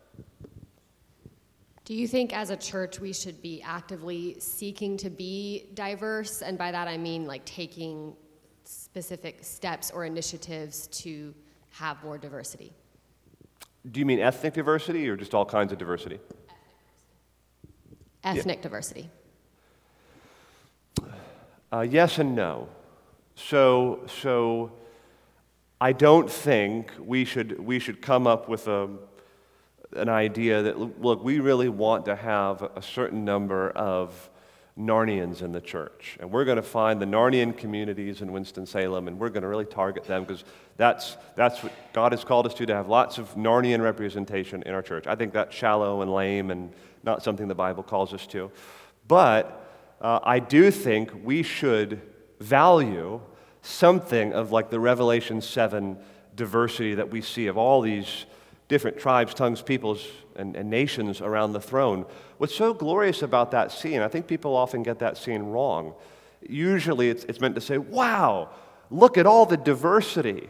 Do you think as a church we should be actively seeking to be diverse? And by that I mean like taking specific steps or initiatives to have more diversity.
Do you mean ethnic diversity or just all kinds of diversity?
Ethnic
yeah.
diversity.
Uh, yes and no. So, so I don't think we should we should come up with a an idea that, look, we really want to have a certain number of Narnians in the church. And we're going to find the Narnian communities in Winston-Salem, and we're going to really target them because that's that's what God has called us to, to have lots of Narnian representation in our church. I think that's shallow and lame and not something the Bible calls us to. But uh, I do think we should value something of like the Revelation seven diversity that we see of all these different tribes, tongues, peoples, and, and nations around the throne. What's so glorious about that scene, I think people often get that scene wrong. Usually it's, it's meant to say, wow, look at all the diversity.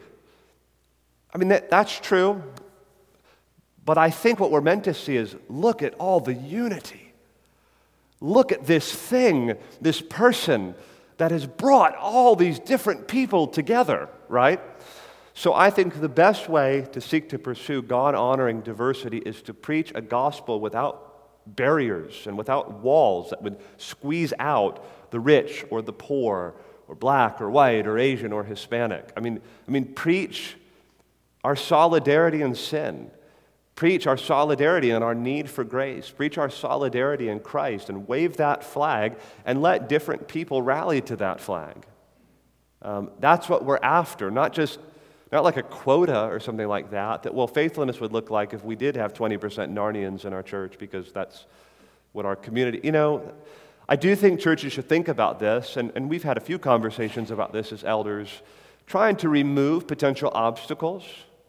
I mean, that, that's true, but I think what we're meant to see is, look at all the unity. Look at this thing, this person that has brought all these different people together, right? So I think the best way to seek to pursue God-honoring diversity is to preach a gospel without barriers and without walls that would squeeze out the rich or the poor or black or white or Asian or Hispanic. I mean, I mean, preach our solidarity in sin. Preach our solidarity and our need for grace. Preach our solidarity in Christ and wave that flag and let different people rally to that flag. Um, that's what we're after, not just Not like a quota or something like that, that, well, faithfulness would look like if we did have twenty percent Narnians in our church because that's what our community, you know, I do think churches should think about this, and, and we've had a few conversations about this as elders, trying to remove potential obstacles.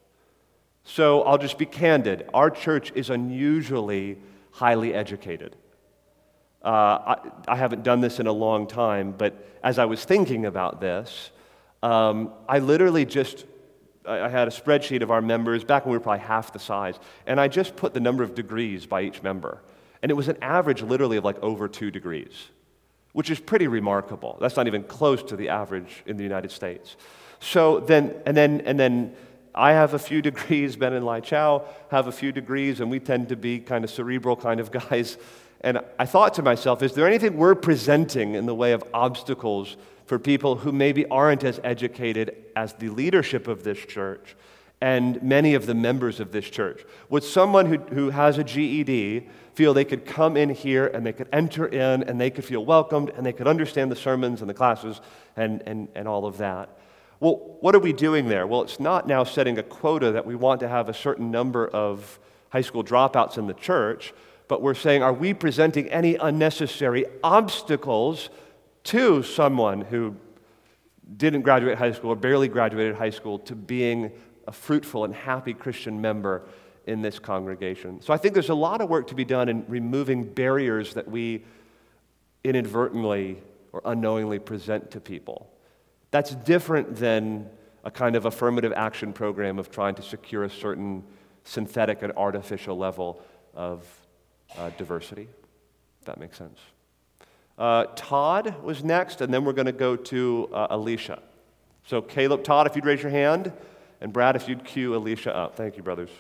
So I'll just be candid. Our church is unusually highly educated. Uh, I, I haven't done this in a long time, but as I was thinking about this, um, I literally just I had a spreadsheet of our members back when we were probably half the size, and I just put the number of degrees by each member. And it was an average literally of like over two degrees, which is pretty remarkable. That's not even close to the average in the United States. So then, and then, and then I have a few degrees, Ben and Lai Chow have a few degrees, and we tend to be kind of cerebral kind of guys. And I thought to myself, is there anything we're presenting in the way of obstacles for people who maybe aren't as educated as the leadership of this church and many of the members of this church? Would someone who, who has a G E D feel they could come in here and they could enter in and they could feel welcomed and they could understand the sermons and the classes and, and, and all of that? Well, what are we doing there? Well, it's not now setting a quota that we want to have a certain number of high school dropouts in the church, but we're saying, are we presenting any unnecessary obstacles to someone who didn't graduate high school or barely graduated high school to being a fruitful and happy Christian member in this congregation? So I think there's a lot of work to be done in removing barriers that we inadvertently or unknowingly present to people. That's different than a kind of affirmative action program of trying to secure a certain synthetic and artificial level of uh, diversity, if that makes sense. Uh, Todd was next, and then we're going to go to uh, Alicia. So Caleb, Todd, if you'd raise your hand, and Brad, if you'd cue Alicia up. Thank you, brothers.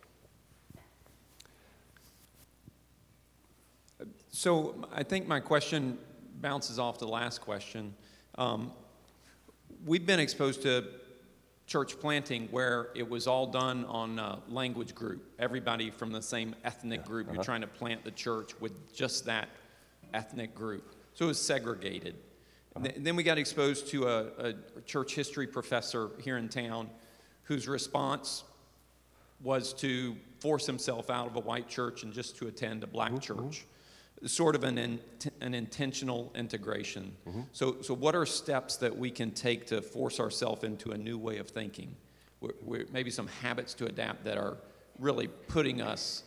So I think my question bounces off the last question. Um, we've been exposed to church planting where it was all done on a language group. Everybody from the same ethnic group. Uh-huh. You're trying to plant the church with just that ethnic group. So it was segregated. Uh-huh. Th- then we got exposed to a, a church history professor here in town whose response was to force himself out of a white church and just to attend a black mm-hmm. church. Sort of an in, an intentional integration. Mm-hmm. So, so what are steps that we can take to force ourselves into a new way of thinking? We're, we're, maybe some habits to adapt that are really putting us,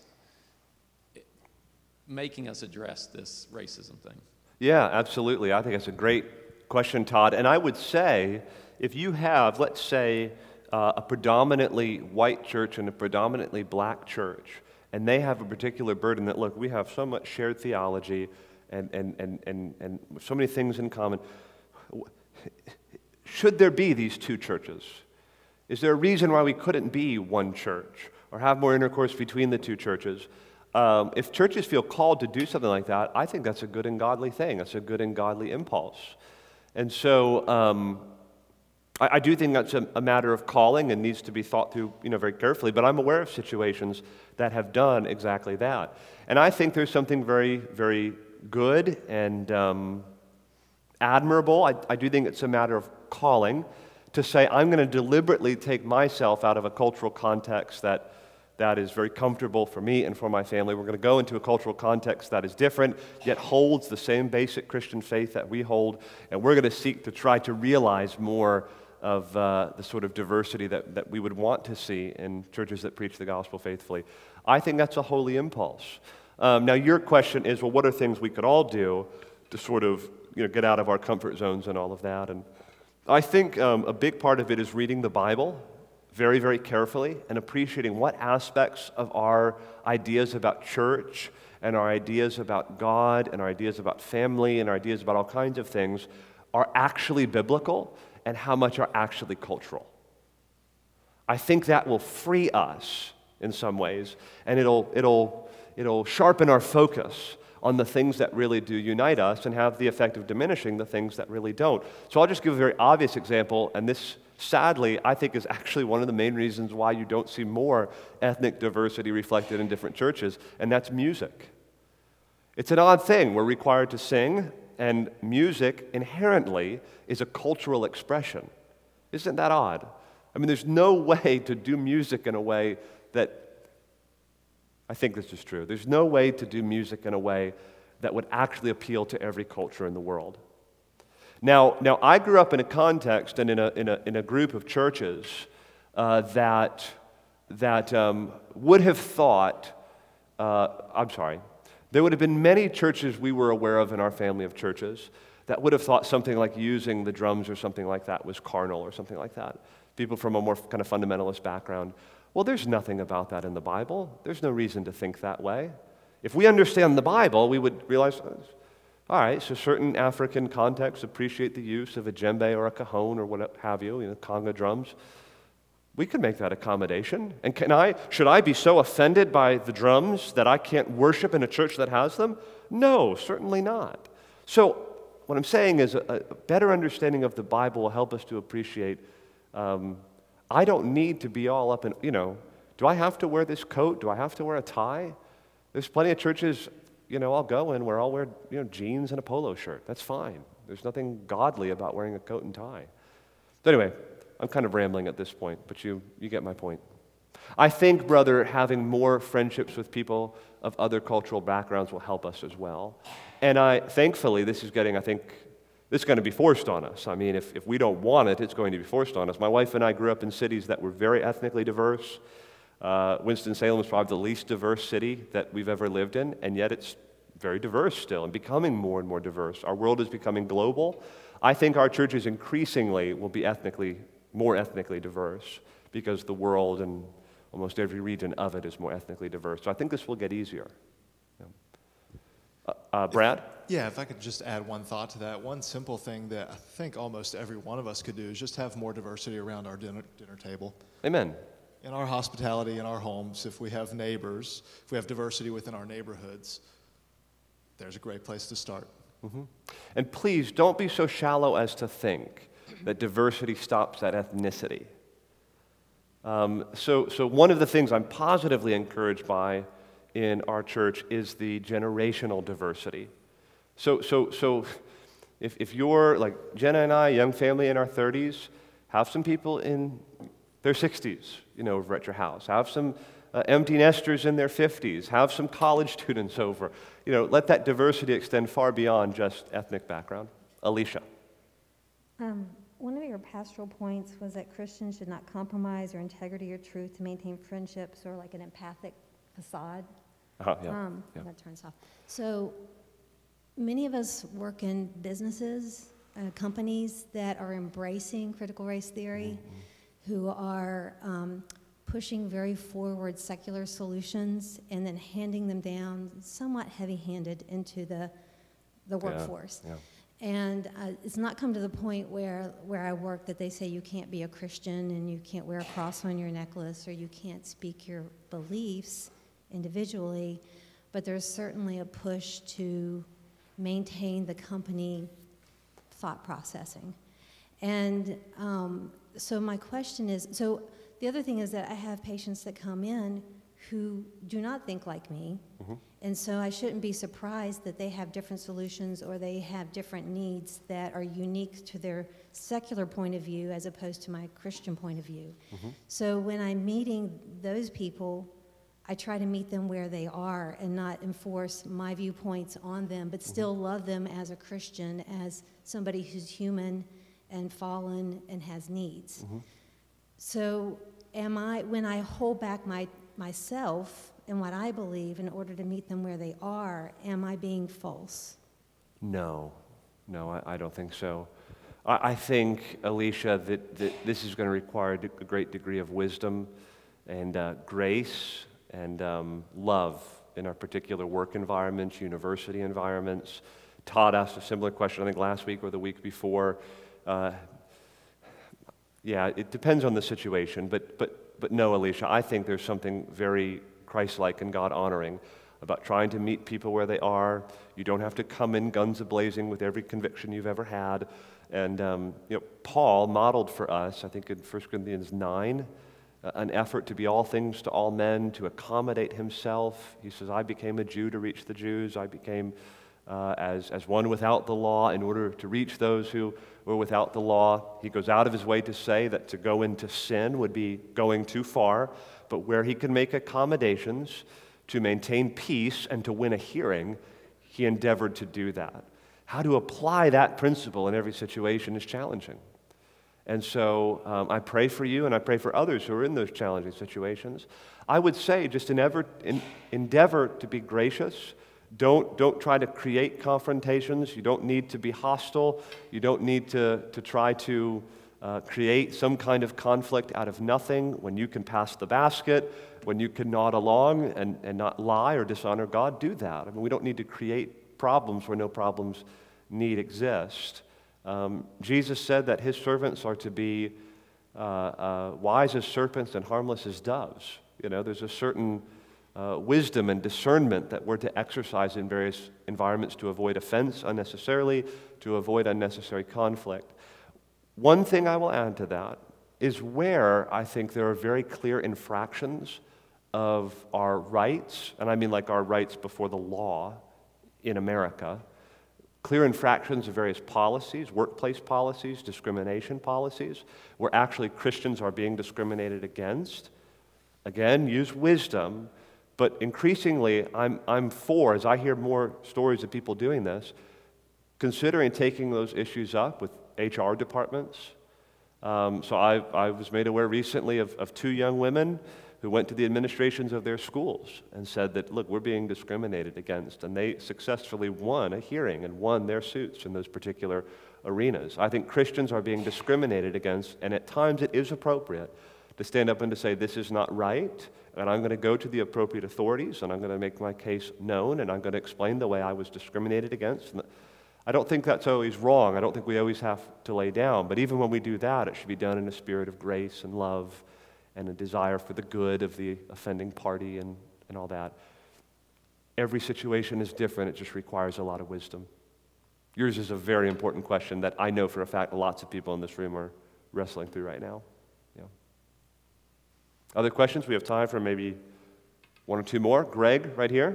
making us address this racism thing.
Yeah, absolutely. I think that's a great question, Todd. And I would say, if you have, let's say, uh, a predominantly white church and a predominantly black church, and they have a particular burden that, look, we have so much shared theology and, and, and, and, and so many things in common. Should there be these two churches? Is there a reason why we couldn't be one church or have more intercourse between the two churches? Um, if churches feel called to do something like that, I think that's a good and godly thing. That's a good and godly impulse. And so um, I, I do think that's a, a matter of calling and needs to be thought through, you know, very carefully. But I'm aware of situations that have done exactly that. And I think there's something very, very good and um, admirable. I, I do think it's a matter of calling to say, I'm going to deliberately take myself out of a cultural context that that is very comfortable for me and for my family. We're going to go into a cultural context that is different, yet holds the same basic Christian faith that we hold, and we're going to seek to try to realize more of uh, the sort of diversity that, that we would want to see in churches that preach the gospel faithfully. I think that's a holy impulse. Um, now, your question is, well, what are things we could all do to sort of, you know, get out of our comfort zones and all of that? And I think um, a big part of it is reading the Bible very, very carefully and appreciating what aspects of our ideas about church and our ideas about God and our ideas about family and our ideas about all kinds of things are actually biblical and how much are actually cultural. I think that will free us in some ways, and it'll, it'll, it'll sharpen our focus on the things that really do unite us and have the effect of diminishing the things that really don't. So I'll just give a very obvious example, and this, sadly, I think is actually one of the main reasons why you don't see more ethnic diversity reflected in different churches, and that's music. It's an odd thing. We're required to sing, and music inherently is a cultural expression. Isn't that odd? I mean, there's no way to do music in a way that, I think this is true, there's no way to do music in a way that would actually appeal to every culture in the world. Now, now I grew up in a context and in a, in a, in a group of churches uh, that, that um, would have thought, uh, I'm sorry, there would have been many churches we were aware of in our family of churches that would have thought something like using the drums or something like that was carnal or something like that. People from a more kind of fundamentalist background. Well, there's nothing about that in the Bible. There's no reason to think that way. If we understand the Bible, we would realize, all right, so certain African contexts appreciate the use of a djembe or a cajon or what have you, you know, conga drums. We could make that accommodation. And can I, should I be so offended by the drums that I can't worship in a church that has them? No, certainly not. So what I'm saying is a, a better understanding of the Bible will help us to appreciate um, I don't need to be all up in, you know, do I have to wear this coat? Do I have to wear a tie? There's plenty of churches, you know, I'll go in where I'll wear, you know, jeans and a polo shirt. That's fine. There's nothing godly about wearing a coat and tie. So anyway, I'm kind of rambling at this point, but you, you get my point. I think, brother, having more friendships with people of other cultural backgrounds will help us as well. And I, thankfully, this is getting, I think, this is going to be forced on us. I mean, if, if we don't want it, it's going to be forced on us. My wife and I grew up in cities that were very ethnically diverse. Uh, Winston-Salem is probably the least diverse city that we've ever lived in, and yet it's very diverse still and becoming more and more diverse. Our world is becoming global. I think our churches increasingly will be ethnically, more ethnically diverse because the world and almost every region of it is more ethnically diverse. So I think this will get easier. Yeah. Uh, uh, Brad?
Yeah, if I could just add one thought to that. One simple thing that I think almost every one of us could do is just have more diversity around our dinner, dinner table.
Amen.
In our hospitality, in our homes, if we have neighbors, if we have diversity within our neighborhoods, there's a great place to start.
Mm-hmm. And please don't be so shallow as to think that diversity stops at ethnicity. Um, so, so one of the things I'm positively encouraged by in our church is the generational diversity. So, so, so if, if you're like Jenna and I, young family in our thirties, have some people in their sixties, you know, over at your house. Have some uh, empty nesters in their fifties. Have some college students over. You know, let that diversity extend far beyond just ethnic background. Alicia.
Um, one of your pastoral points was that Christians should not compromise their integrity or truth to maintain friendships or like an empathic facade.
Uh-huh, yeah,
um,
yeah.
That turns off. So many of us work in businesses, uh, companies that are embracing critical race theory, mm-hmm. who are um, pushing very forward secular solutions and then handing them down somewhat heavy-handed into the the workforce.
Yeah, yeah.
And uh, it's not come to the point where, where I work that they say you can't be a Christian and you can't wear a cross on your necklace or you can't speak your beliefs individually, but there's certainly a push to maintain the company thought processing. And um, so my question is, so the other thing is that I have patients that come in who do not think like me, mm-hmm. and so I shouldn't be surprised that they have different solutions or they have different needs that are unique to their secular point of view as opposed to my Christian point of view. Mm-hmm. So when I'm meeting those people, I try to meet them where they are and not enforce my viewpoints on them, but still mm-hmm. love them as a Christian, as somebody who's human and fallen and has needs.
Mm-hmm.
So am I, when I hold back my myself and what I believe in order to meet them where they are, am I being false?
No, no, I, I don't think so. I, I think, Alicia, that, that this is going to require a great degree of wisdom and uh, grace and um, love in our particular work environments, university environments. Todd asked a similar question, I think, last week or the week before. Uh, yeah, it depends on the situation, but, but, but no, Alicia, I think there's something very Christ-like and God-honoring about trying to meet people where they are. You don't have to come in guns a-blazing with every conviction you've ever had. And um, you know, Paul modeled for us, I think in First Corinthians nine, uh, an effort to be all things to all men, to accommodate himself. He says, I became a Jew to reach the Jews. I became uh, as, as one without the law in order to reach those who were without the law. He goes out of his way to say that to go into sin would be going too far, but where he can make accommodations to maintain peace and to win a hearing, he endeavored to do that. How to apply that principle in every situation is challenging. And so um, I pray for you and I pray for others who are in those challenging situations. I would say just endeavor, in, endeavor to be gracious. Don't, don't try to create confrontations. You don't need to be hostile. You don't need to, to try to uh, create some kind of conflict out of nothing when you can pass the basket, when you can nod along and, and not lie or dishonor God. Do that. I mean, we don't need to create problems where no problems need exist. Um, Jesus said that his servants are to be uh, uh, wise as serpents and harmless as doves. You know, there's a certain uh, wisdom and discernment that we're to exercise in various environments to avoid offense unnecessarily, to avoid unnecessary conflict. One thing I will add to that is where I think there are very clear infractions of our rights, and I mean like our rights before the law in America, clear infractions of various policies, workplace policies, discrimination policies, where actually Christians are being discriminated against. Again, use wisdom, but increasingly I'm, I'm for, as I hear more stories of people doing this, considering taking those issues up with H R departments. Um, so I, I was made aware recently of, of two young women who went to the administrations of their schools and said that, look, we're being discriminated against. And they successfully won a hearing and won their suits in those particular arenas. I think Christians are being discriminated against, and at times it is appropriate to stand up and to say, this is not right, and I'm going to go to the appropriate authorities, and I'm going to make my case known, and I'm going to explain the way I was discriminated against. And I don't think that's always wrong. I don't think we always have to lay down. But even when we do that, it should be done in a spirit of grace and love and a desire for the good of the offending party and, and all that. Every situation is different. It just requires a lot of wisdom. Yours is a very important question that I know for a fact lots of people in this room are wrestling through right now. Yeah. Other questions? We have time for maybe one or two more. Greg, right here.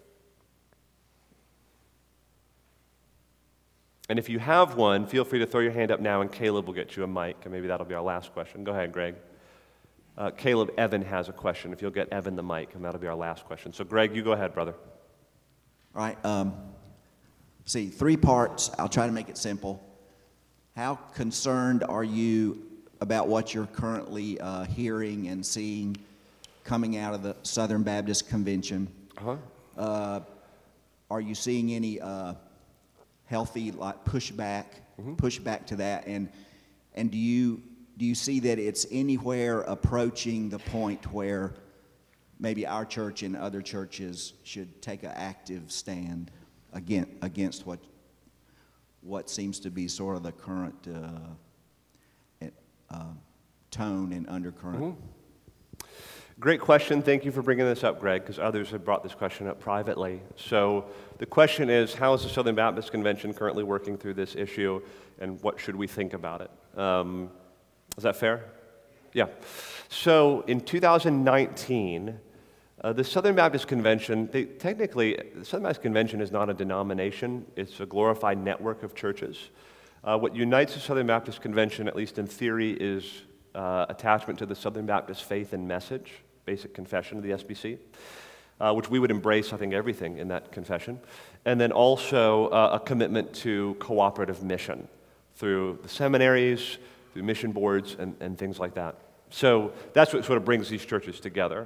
And if you have one, feel free to throw your hand up now and Caleb will get you a mic, and maybe that'll be our last question. Go ahead, Greg. Uh, Caleb, Evan has a question. If you'll get Evan the mic, and that'll be our last question. So, Greg, you go ahead, brother.
All right. Um, see, three parts. I'll try to make it simple. How concerned are you about what you're currently uh, hearing and seeing coming out of the Southern Baptist Convention?
Uh-huh.
Uh, are you seeing any uh, healthy like pushback, mm-hmm. pushback to that? And and do you do you see that it's anywhere approaching the point where maybe our church and other churches should take an active stand against against what what seems to be sort of the current uh, uh, tone and undercurrent?
Mm-hmm. Great question. Thank you for bringing this up, Greg, because others have brought this question up privately. So the question is, how is the Southern Baptist Convention currently working through this issue, and what should we think about it? Um, is that fair? Yeah. So in two thousand nineteen, uh, the Southern Baptist Convention, they, technically, the Southern Baptist Convention is not a denomination. It's a glorified network of churches. Uh, what unites the Southern Baptist Convention, at least in theory, is uh, attachment to the Southern Baptist faith and message, basic confession of the S B C, uh, which we would embrace, I think, everything in that confession. And then also uh, a commitment to cooperative mission through the seminaries, through mission boards, and, and things like that. So that's what sort of brings these churches together.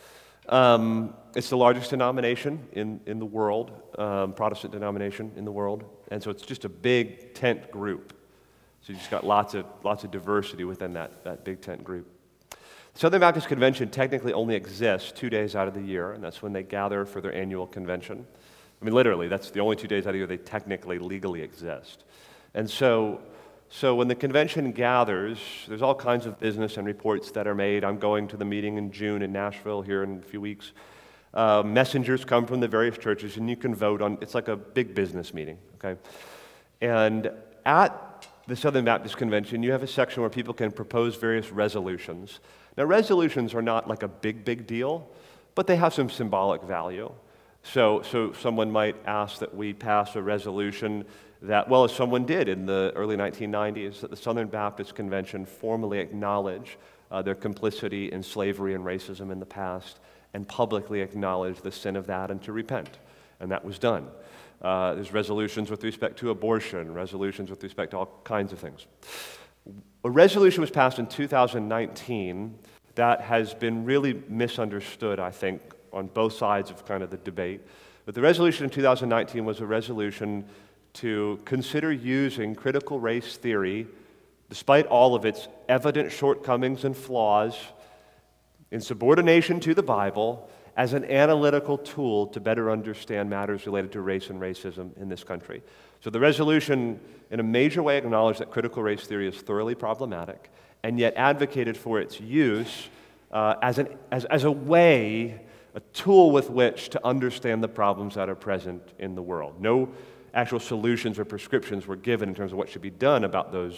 Um, it's the largest denomination in, in the world, um, Protestant denomination in the world, and so it's just a big tent group. So you just got lots of lots of diversity within that, that big tent group. The Southern Baptist Convention technically only exists two days out of the year, and that's when they gather for their annual convention. I mean, literally, that's the only two days out of the year they technically, legally exist. And so, so when the convention gathers, there's all kinds of business and reports that are made. I'm going to the meeting in June in Nashville here in a few weeks. Uh, messengers come from the various churches, and you can vote on, it's like a big business meeting, okay? And at the Southern Baptist Convention, you have a section where people can propose various resolutions. Now, resolutions are not like a big, big deal, but they have some symbolic value. So, so someone might ask that we pass a resolution that, well, as someone did in the early nineteen nineties, that the Southern Baptist Convention formally acknowledge uh, their complicity in slavery and racism in the past and publicly acknowledge the sin of that and to repent. And that was done. Uh, there's resolutions with respect to abortion, resolutions with respect to all kinds of things. A resolution was passed in two thousand nineteen that has been really misunderstood, I think, on both sides of kind of the debate. But the resolution in two thousand nineteen was a resolution to consider using critical race theory, despite all of its evident shortcomings and flaws, in subordination to the Bible, as an analytical tool to better understand matters related to race and racism in this country. So the resolution, in a major way, acknowledged that critical race theory is thoroughly problematic, and yet advocated for its use uh, as, an, as, as a way, a tool with which to understand the problems that are present in the world. No actual solutions or prescriptions were given in terms of what should be done about those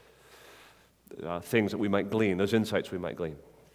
uh, things that we might glean, those insights we might glean.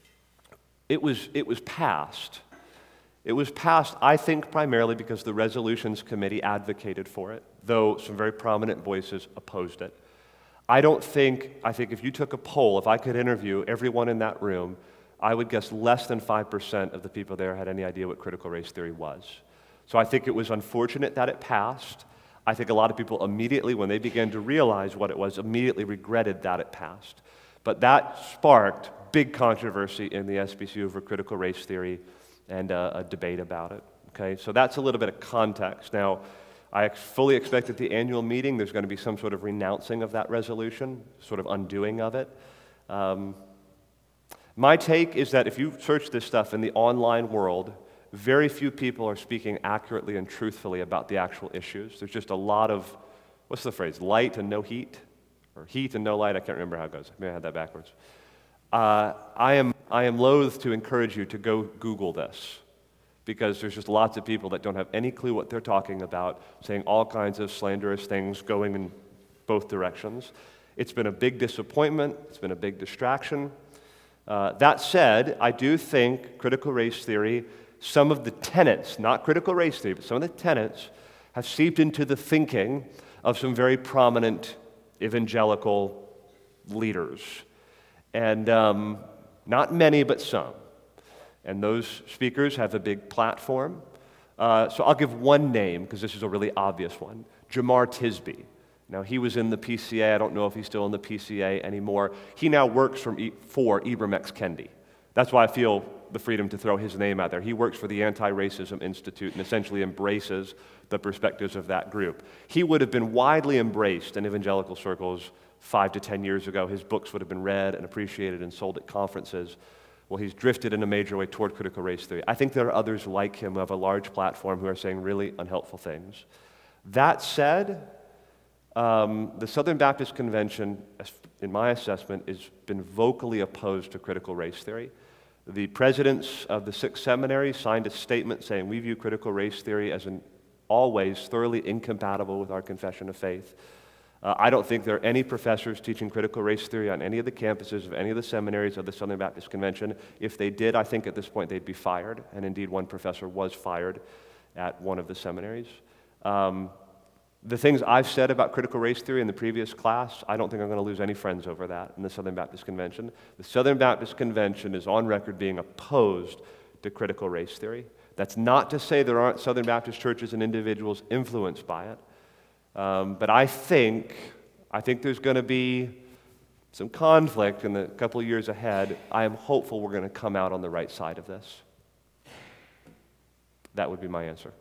It was, it was passed. It was passed, I think, primarily because the Resolutions Committee advocated for it, though some very prominent voices opposed it. I don't think, I think if you took a poll, if I could interview everyone in that room, I would guess less than five percent of the people there had any idea what critical race theory was. So I think it was unfortunate that it passed. I think a lot of people immediately, when they began to realize what it was, immediately regretted that it passed. But that sparked big controversy in the S B C over critical race theory and uh, a debate about it. Okay, so that's a little bit of context. Now, I fully expect at the annual meeting there's going to be some sort of renouncing of that resolution, sort of undoing of it. Um, my take is that if you search this stuff in the online world, very few people are speaking accurately and truthfully about the actual issues. There's just a lot of, what's the phrase, light and no heat? Or heat and no light, I can't remember how it goes. Maybe I had that backwards. Uh, I am I am loath to encourage you to go Google this, because there's just lots of people that don't have any clue what they're talking about, saying all kinds of slanderous things going in both directions. It's been a big disappointment. It's been a big distraction. Uh, that said, I do think critical race theory, some of the tenets, not critical race theory, but some of the tenets have seeped into the thinking of some very prominent evangelical leaders. And um, not many, but some. And those speakers have a big platform. Uh, so I'll give one name, because this is a really obvious one. Jemar Tisby. Now, he was in the P C A. I don't know if he's still in the P C A anymore. He now works from e- for Ibram X. Kendi. That's why I feel the freedom to throw his name out there. He works for the Anti-Racism Institute and essentially embraces the perspectives of that group. He would have been widely embraced in evangelical circles five to ten years ago. His books would have been read and appreciated and sold at conferences. Well, he's drifted in a major way toward critical race theory. I think there are others like him who have a large platform who are saying really unhelpful things. That said, um, the Southern Baptist Convention, in my assessment, has been vocally opposed to critical race theory. The presidents of the six seminaries signed a statement saying, we view critical race theory as an always thoroughly incompatible with our confession of faith. Uh, I don't think there are any professors teaching critical race theory on any of the campuses of any of the seminaries of the Southern Baptist Convention. If they did, I think at this point they'd be fired, and indeed one professor was fired at one of the seminaries. Um, the things I've said about critical race theory in the previous class, I don't think I'm going to lose any friends over that in the Southern Baptist Convention. The Southern Baptist Convention is on record being opposed to critical race theory. That's not to say there aren't Southern Baptist churches and individuals influenced by it. Um, but I think, I think there's going to be some conflict in the couple of years ahead. I am hopeful we're going to come out on the right side of this. That would be my answer.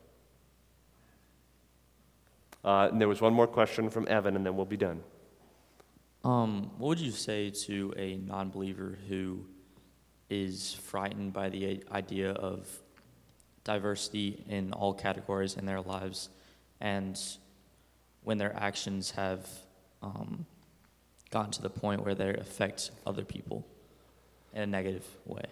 Uh, and there was one more question from Evan, and then we'll be done.
Um, what would you say to a non-believer who is frightened by the idea of diversity in all categories in their lives, and when their actions have um, gotten to the point where they affect other people in a negative way?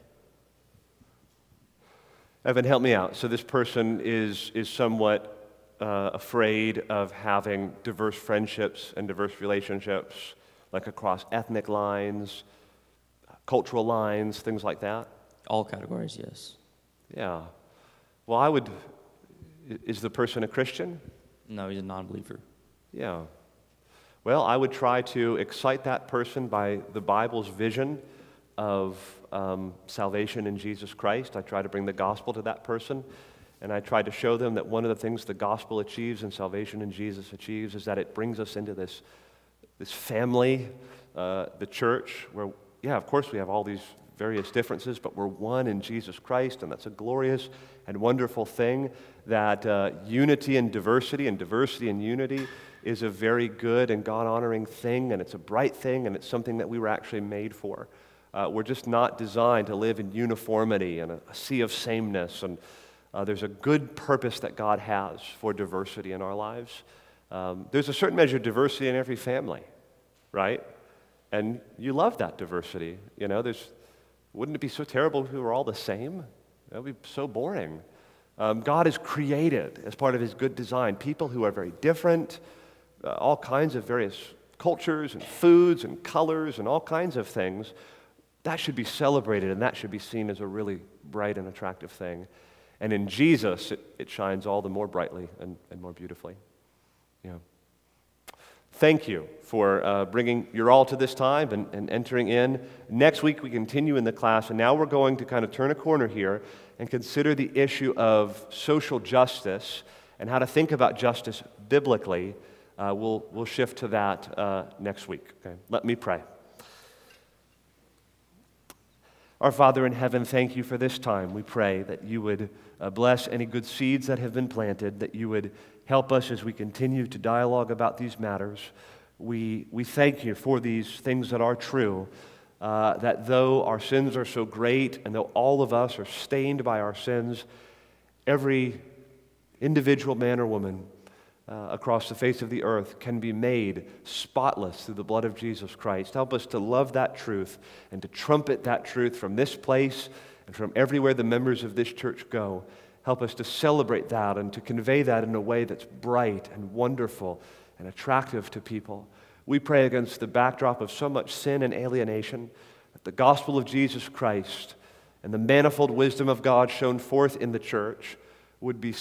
Evan, help me out. So this person is is somewhat uh, afraid of having diverse friendships and diverse relationships, like across ethnic lines, cultural lines, things like that?
All categories, yes.
Yeah. Well, I would, is the person a Christian?
No, he's a non-believer.
Yeah. Well, I would try to excite that person by the Bible's vision of um, salvation in Jesus Christ. I try to bring the gospel to that person, and I try to show them that one of the things the gospel achieves and salvation in Jesus achieves is that it brings us into this, this family, uh, the church, where, yeah, of course we have all these various differences, but we're one in Jesus Christ, and that's a glorious and wonderful thing, that uh, unity and diversity and diversity and unity is a very good and God-honoring thing, and it's a bright thing, and it's something that we were actually made for. Uh, we're just not designed to live in uniformity and a, a sea of sameness, and uh, there's a good purpose that God has for diversity in our lives. Um, there's a certain measure of diversity in every family, right? And you love that diversity. You know, there's, wouldn't it be so terrible if we were all the same? That would be so boring. Um, God has created, as part of his good design, people who are very different, uh, all kinds of various cultures and foods and colors and all kinds of things. That should be celebrated, and that should be seen as a really bright and attractive thing. And in Jesus, it, it shines all the more brightly and, and more beautifully. Yeah. Thank you for uh, bringing your all to this time and, and entering in. Next week, we continue in the class, and now we're going to kind of turn a corner here and consider the issue of social justice and how to think about justice biblically. Uh, we'll, we'll shift to that uh, next week. Okay? Let me pray. Our Father in heaven, thank you for this time. We pray that you would uh, bless any good seeds that have been planted, that you would help us as we continue to dialogue about these matters. We, we thank you for these things that are true, uh, that though our sins are so great and though all of us are stained by our sins, every individual man or woman Uh, across the face of the earth can be made spotless through the blood of Jesus Christ. Help us to love that truth and to trumpet that truth from this place and from everywhere the members of this church go. Help us to celebrate that and to convey that in a way that's bright and wonderful and attractive to people. We pray against the backdrop of so much sin and alienation that the gospel of Jesus Christ and the manifold wisdom of God shown forth in the church would be